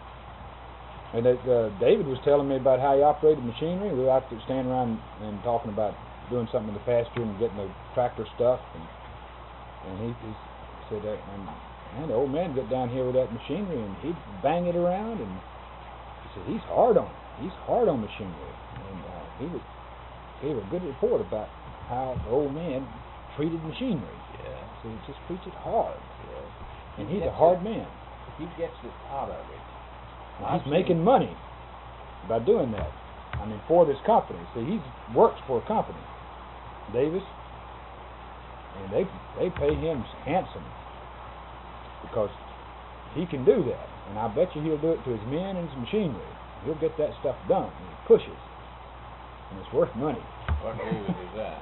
And David was telling me about how he operated machinery. We were out there standing around and talking about doing something in the pasture and getting the tractor stuff. And he said that, and the old man got down here with that machinery and he'd bang it around. And he said he's hard on it. He's hard on machinery. And he gave a good report about how the old man treated machinery.
Yeah.
So he just treats it hard.
Yeah.
And he's a hard man.
He gets it out of it.
And he's making money by doing that. I mean, for this company. See, he works for a company, Davis, and they pay him handsome because he can do that. And I bet you he'll do it to his men and his machinery. He'll get that stuff done. And he pushes, and it's worth money.
What Davis is that?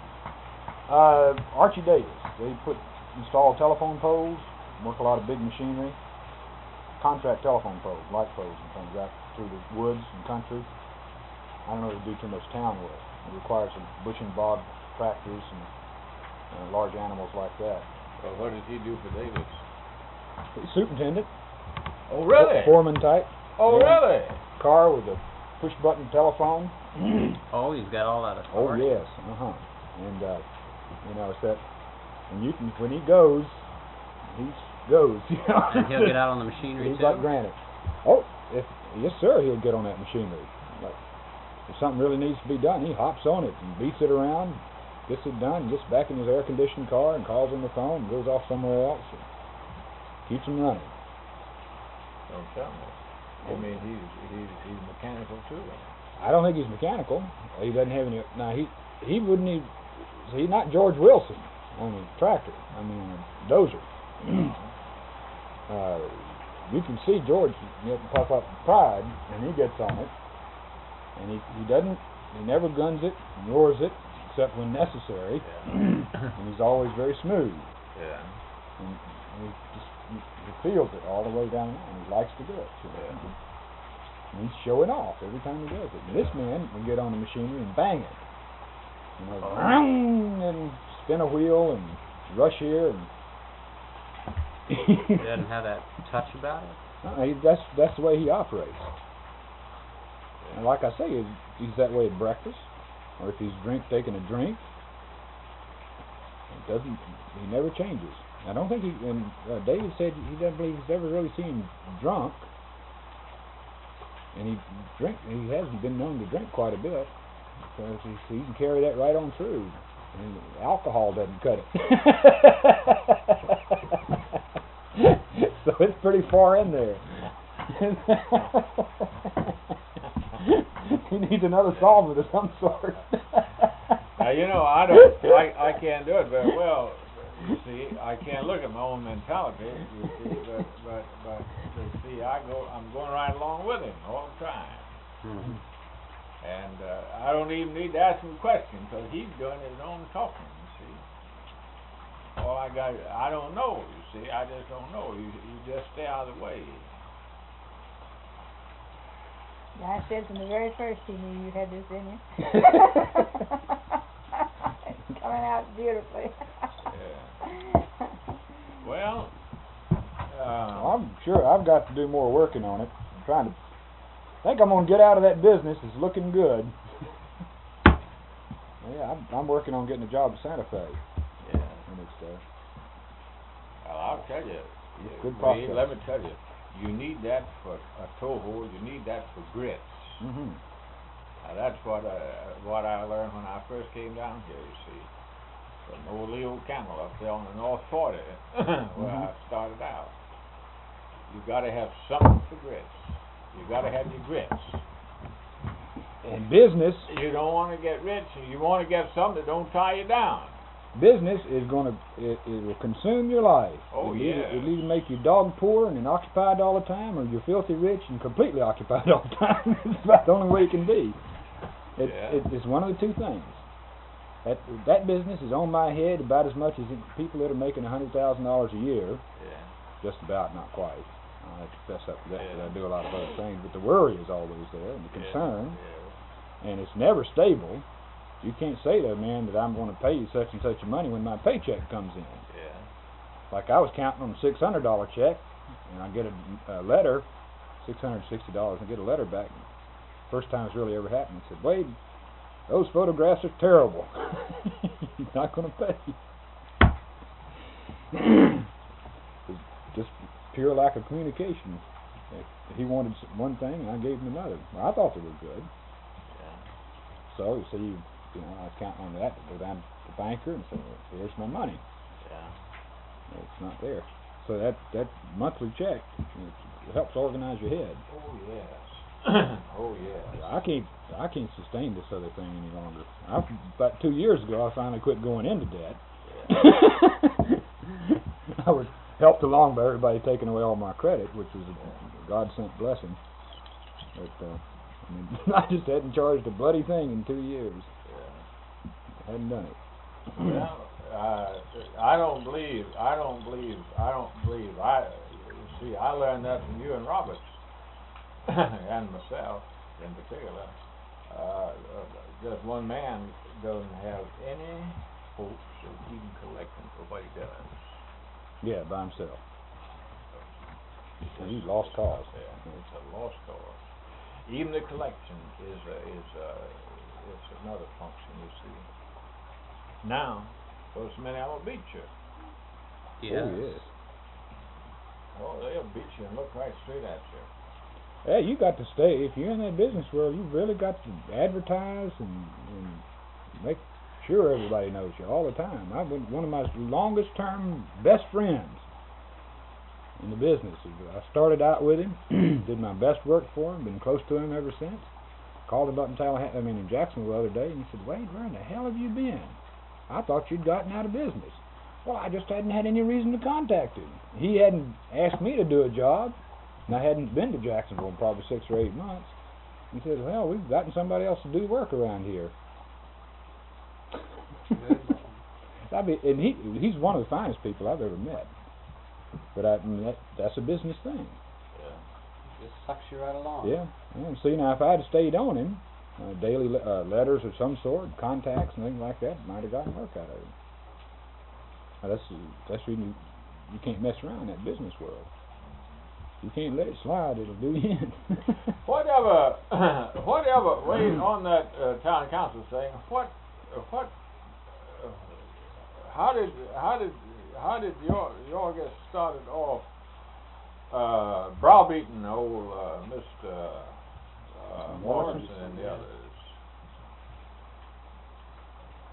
Archie Davis. They install telephone poles, work a lot of big machinery. Contract telephone poles, light poles and things out through the woods and country. I don't know if they do too much town work. It requires some bush and bog tractors and large animals like that.
Well, what did he do for Davis?
He's superintendent.
Oh, really?
Foreman type.
Oh, really?
Car with a push button telephone.
Oh, he's got all that
Oh
authority.
yes, And it's that when he goes, he goes.
And he'll get out on the machinery
He's
too?
like granite. Oh, yes sir, he'll get on that machinery. Like, if something really needs to be done, he hops on it and beats it around, gets it done, gets back in his air-conditioned car and calls on the phone and goes off somewhere else and keeps him running.
Don't tell me. I mean, he's mechanical too.
I don't think he's mechanical. He doesn't have any. Now he wouldn't even. He's not George Wilson on a tractor. I mean, a dozer. You can see George puff up with pride, and he gets on it, and he never guns it, and roars it, except when necessary, and he's always very smooth.
Yeah.
And he feels it all the way down, and he likes to do it. And he's showing off every time he does it. And this man will get on the machinery and bang it, and spin a wheel and rush here and.
He doesn't have that touch about it?
That's the way he operates. And like I say, he's that way at breakfast, or if he's taking a drink. He never changes. I don't think and David said he doesn't believe he's ever really seen him drunk. And he hasn't been known to drink quite a bit, because he can carry that right on through. And alcohol doesn't cut it. it's pretty far in there. He needs another solvent of some sort.
Now, you know, I can't do it very well. You see, I can't look at my own mentality. You see, but you see, I'm going right along with him all the time.
Mhm.
And I don't even need to ask him questions because he's doing his own talking, you see. I don't know, you see. I just don't know. You just stay out of the way.
I said from the very first he knew you had this in you. It's coming out beautifully.
Yeah. Well,
I'm sure I've got to do more working on it. I'm trying to. I think I'm going to get out of that business. It's looking good. Yeah, I'm working on getting a job at Santa Fe.
yeah.
And it's
Well, I'll tell you.
good
Wade,
prospects.
let me tell you. You need that for a toe hold. You need that for grits.
Mhm.
Now that's what I learned when I first came down here. You see, from old Leo Campbell up there on the North 40, where I started out. You got to have something for grits. You got to have your grits.
And business
You don't want to get rich, and you want to get something that don't tie you down.
is going to it will consume your life.
Oh,
It'll
yes.
it'll either make you dog poor and occupied all the time, or you're filthy rich and completely occupied all the time. It's about the only way it can be. It's one of the two things. That business is on my head about as much as people that are making $100,000 a year.
Yeah.
Just about, not quite. I have to fess up to that because
Yeah.
I do a lot of other things. But the worry is always there, and the concern,
Yeah.
and it's never stable. You can't say to a man that I'm going to pay you such and such money when my paycheck comes in.
Yeah.
Like I was counting on a $600 check, and I get a letter, $660, and get a letter back. First time it's really ever happened. I said, Wade, those photographs are terrible. He's not going to pay. It's just pure lack of communication. He wanted one thing, and I gave him another. Well, I thought they were good.
Yeah.
So you see, I was counting on that to go down to the banker and say, well, here's my money.
Yeah.
Well, it's not there. So that monthly check helps organize your head.
Oh yes. Oh yes.
I can't sustain this other thing any longer. About 2 years ago, I finally quit going into debt. I was helped along by everybody taking away all my credit, which was a God-sent blessing. But I just hadn't charged a bloody thing in 2 years.
Yeah.
I hadn't done it.
Well, I don't believe. You see, I learned that from you and Robert, and myself in particular. Just one man doesn't have any hopes of even collecting for what he does.
Yeah, by himself. He's lost cause.
Yeah, it's a lost cause. Even the collection is another function. You see. Now, those men will beat you.
Yes.
Oh, yes.
Oh, they'll beat you and look right straight at you.
Yeah, you got to stay. If you're in that business world, you really got to advertise and make sure everybody knows you all the time. I've been one of my longest term best friends in the business. I started out with him, did my best work for him, been close to him ever since. Called him up in Jacksonville the other day, and he said, Wade, where in the hell have you been? I thought you'd gotten out of business. Well, I just hadn't had any reason to contact him. He hadn't asked me to do a job, and I hadn't been to Jacksonville in probably 6 or 8 months. He said, well, we've gotten somebody else to do work around here. And he's one of the finest people I've ever met. But that's a business thing.
Yeah.
Just sucks you right along.
Yeah. And see, now if I had stayed on him, daily letters of some sort, contacts and things like that, might have gotten work out of him. Now that's reason you can't mess around in that business world. You can't let it slide; it'll do you in.
Whatever. Wait, on that town council thing. How did y'all get started off browbeating old Mr. Morrison and the others?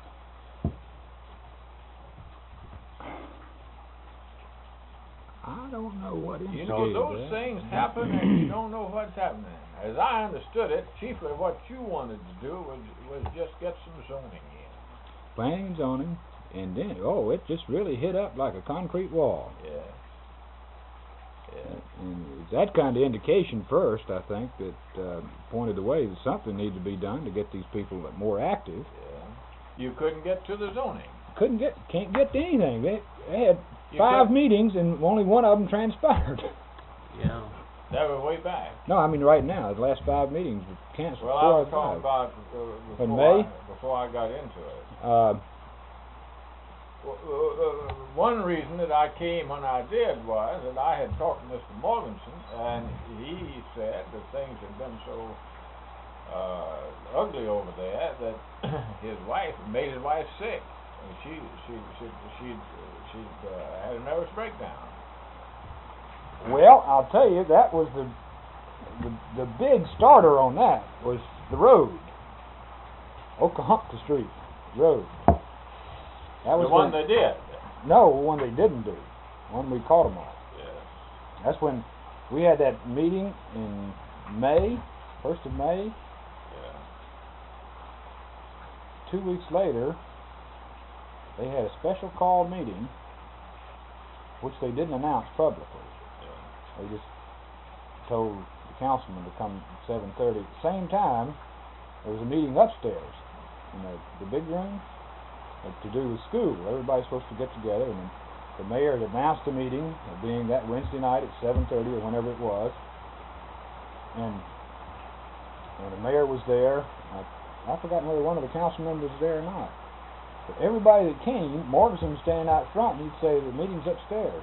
I don't know what
You
instigated
know, those
that.
things happen and you don't know what's happening. As I understood it, chiefly what you wanted to do was just get some zoning in.
Planning and zoning, and then, it just really hit up like a concrete wall.
Yeah. Yeah.
And it's that kind of indication first, I think, that pointed the way that something needed to be done to get these people more active.
Yeah. You couldn't get to the zoning.
Can't get to anything. They had
You
5
could-
meetings and only one of them transpired.
Yeah.
That was way back.
No, I mean right now, the last 5 meetings were canceled.
Well, I
4
was
out of
talking
5.
about
In May?
before I got into it. One reason that I came when I did was that I had talked to Mr. Morganson, and he said that things had been so ugly over there that his wife made his wife sick, and she'd had a nervous breakdown.
Well, I'll tell you, that was the big starter on that was the road, Okahumpka Street Road. That was
The one they did.
No, one they didn't do. One we caught them on.
Yes.
That's when we had that meeting in May, 1st of May.
Yeah.
2 weeks later, they had a special call meeting, which they didn't announce publicly.
Yeah.
They just told the councilman to come at 7:30. At the same time, there was a meeting upstairs in the big room to do with school. Everybody's supposed to get together, and then the mayor had announced the meeting being that Wednesday night at 7:30 or whenever it was, and the mayor was there. I've forgotten whether one of the council members was there or not. But everybody that came, Morrison was standing out front, and he'd say the meeting's upstairs.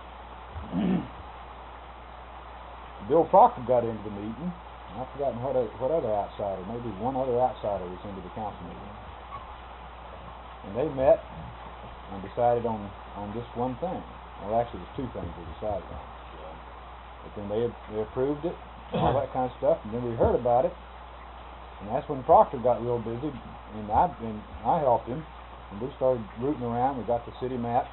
Bill Proctor got into the meeting. I've forgotten what other outsider, maybe one other outsider was into the council meeting. And they met and decided on just one thing. Well, actually, there's 2 things they decided on. But then they approved it, and all that kind of stuff, and then we heard about it, and that's when Proctor got real busy, and I helped him, and we started rooting around. We got the city map,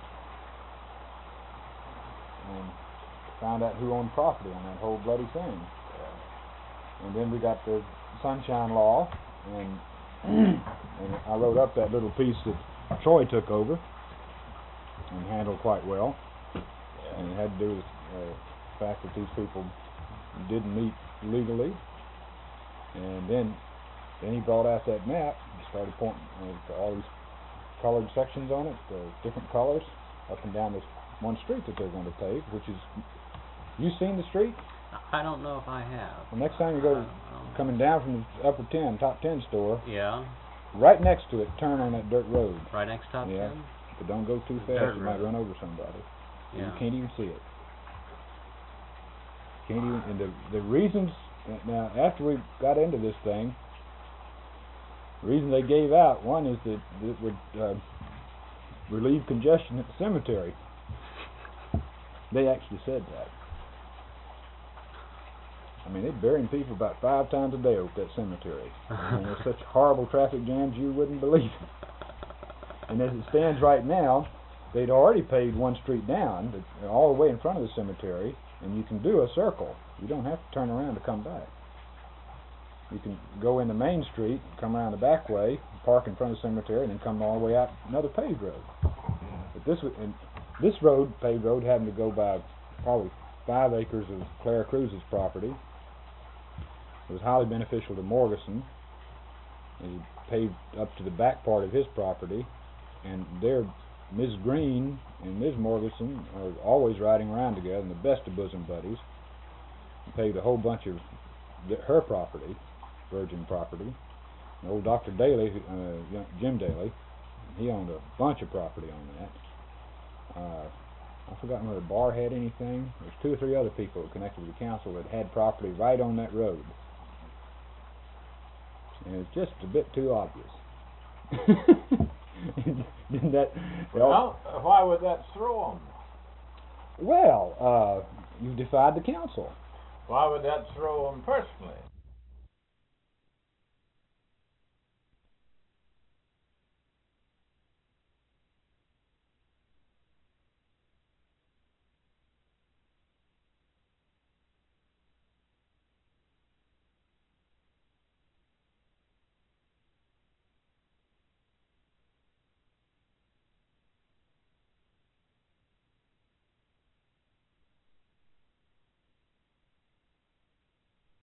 and found out who owned property on that whole bloody thing. And then we got the Sunshine Law, and I wrote up that little piece that Troy took over and handled quite well.
Yeah.
And it had to do with the fact that these people didn't meet legally. And then he brought out that map and started pointing to all these colored sections on it, different colors, up and down this one street that they're going to pave, which is, you seen the street?
I don't know if I have.
The next time you go coming down from the upper 10, top 10 store,
Yeah,
right next to it, turn on that dirt road.
right next top
Yeah.
10?
But don't go too
Dirt
fast, you might
road.
run over somebody.
Yeah.
You can't even see it. Can't even, and the reasons, now after we got into this thing, the reason they gave out, one is that it would relieve congestion at the cemetery. They actually said that. I mean, they're burying people about 5 times a day over that cemetery. And there's such horrible traffic jams you wouldn't believe it. And as it stands right now, they'd already paved one street down, all the way in front of the cemetery, and you can do a circle. You don't have to turn around to come back. You can go in the main street, come around the back way, park in front of the cemetery, and then come all the way out another paved road. But this road, paved road, happened to go by probably 5 acres of Clara Cruz's property. It was highly beneficial to Morganson. He paved up to the back part of his property, and there, Ms. Green and Ms. Morganson are always riding around together, and the best of bosom buddies. He paved a whole bunch of her property, virgin property. And old Dr. Daly, Jim Daly, he owned a bunch of property on that. I've forgotten whether Barr had anything. There's 2 or 3 other people connected to the council that had property right on that road. And it's just a bit too obvious.
Well, why would that throw them?
Well, you defied the council.
Why would that throw them personally?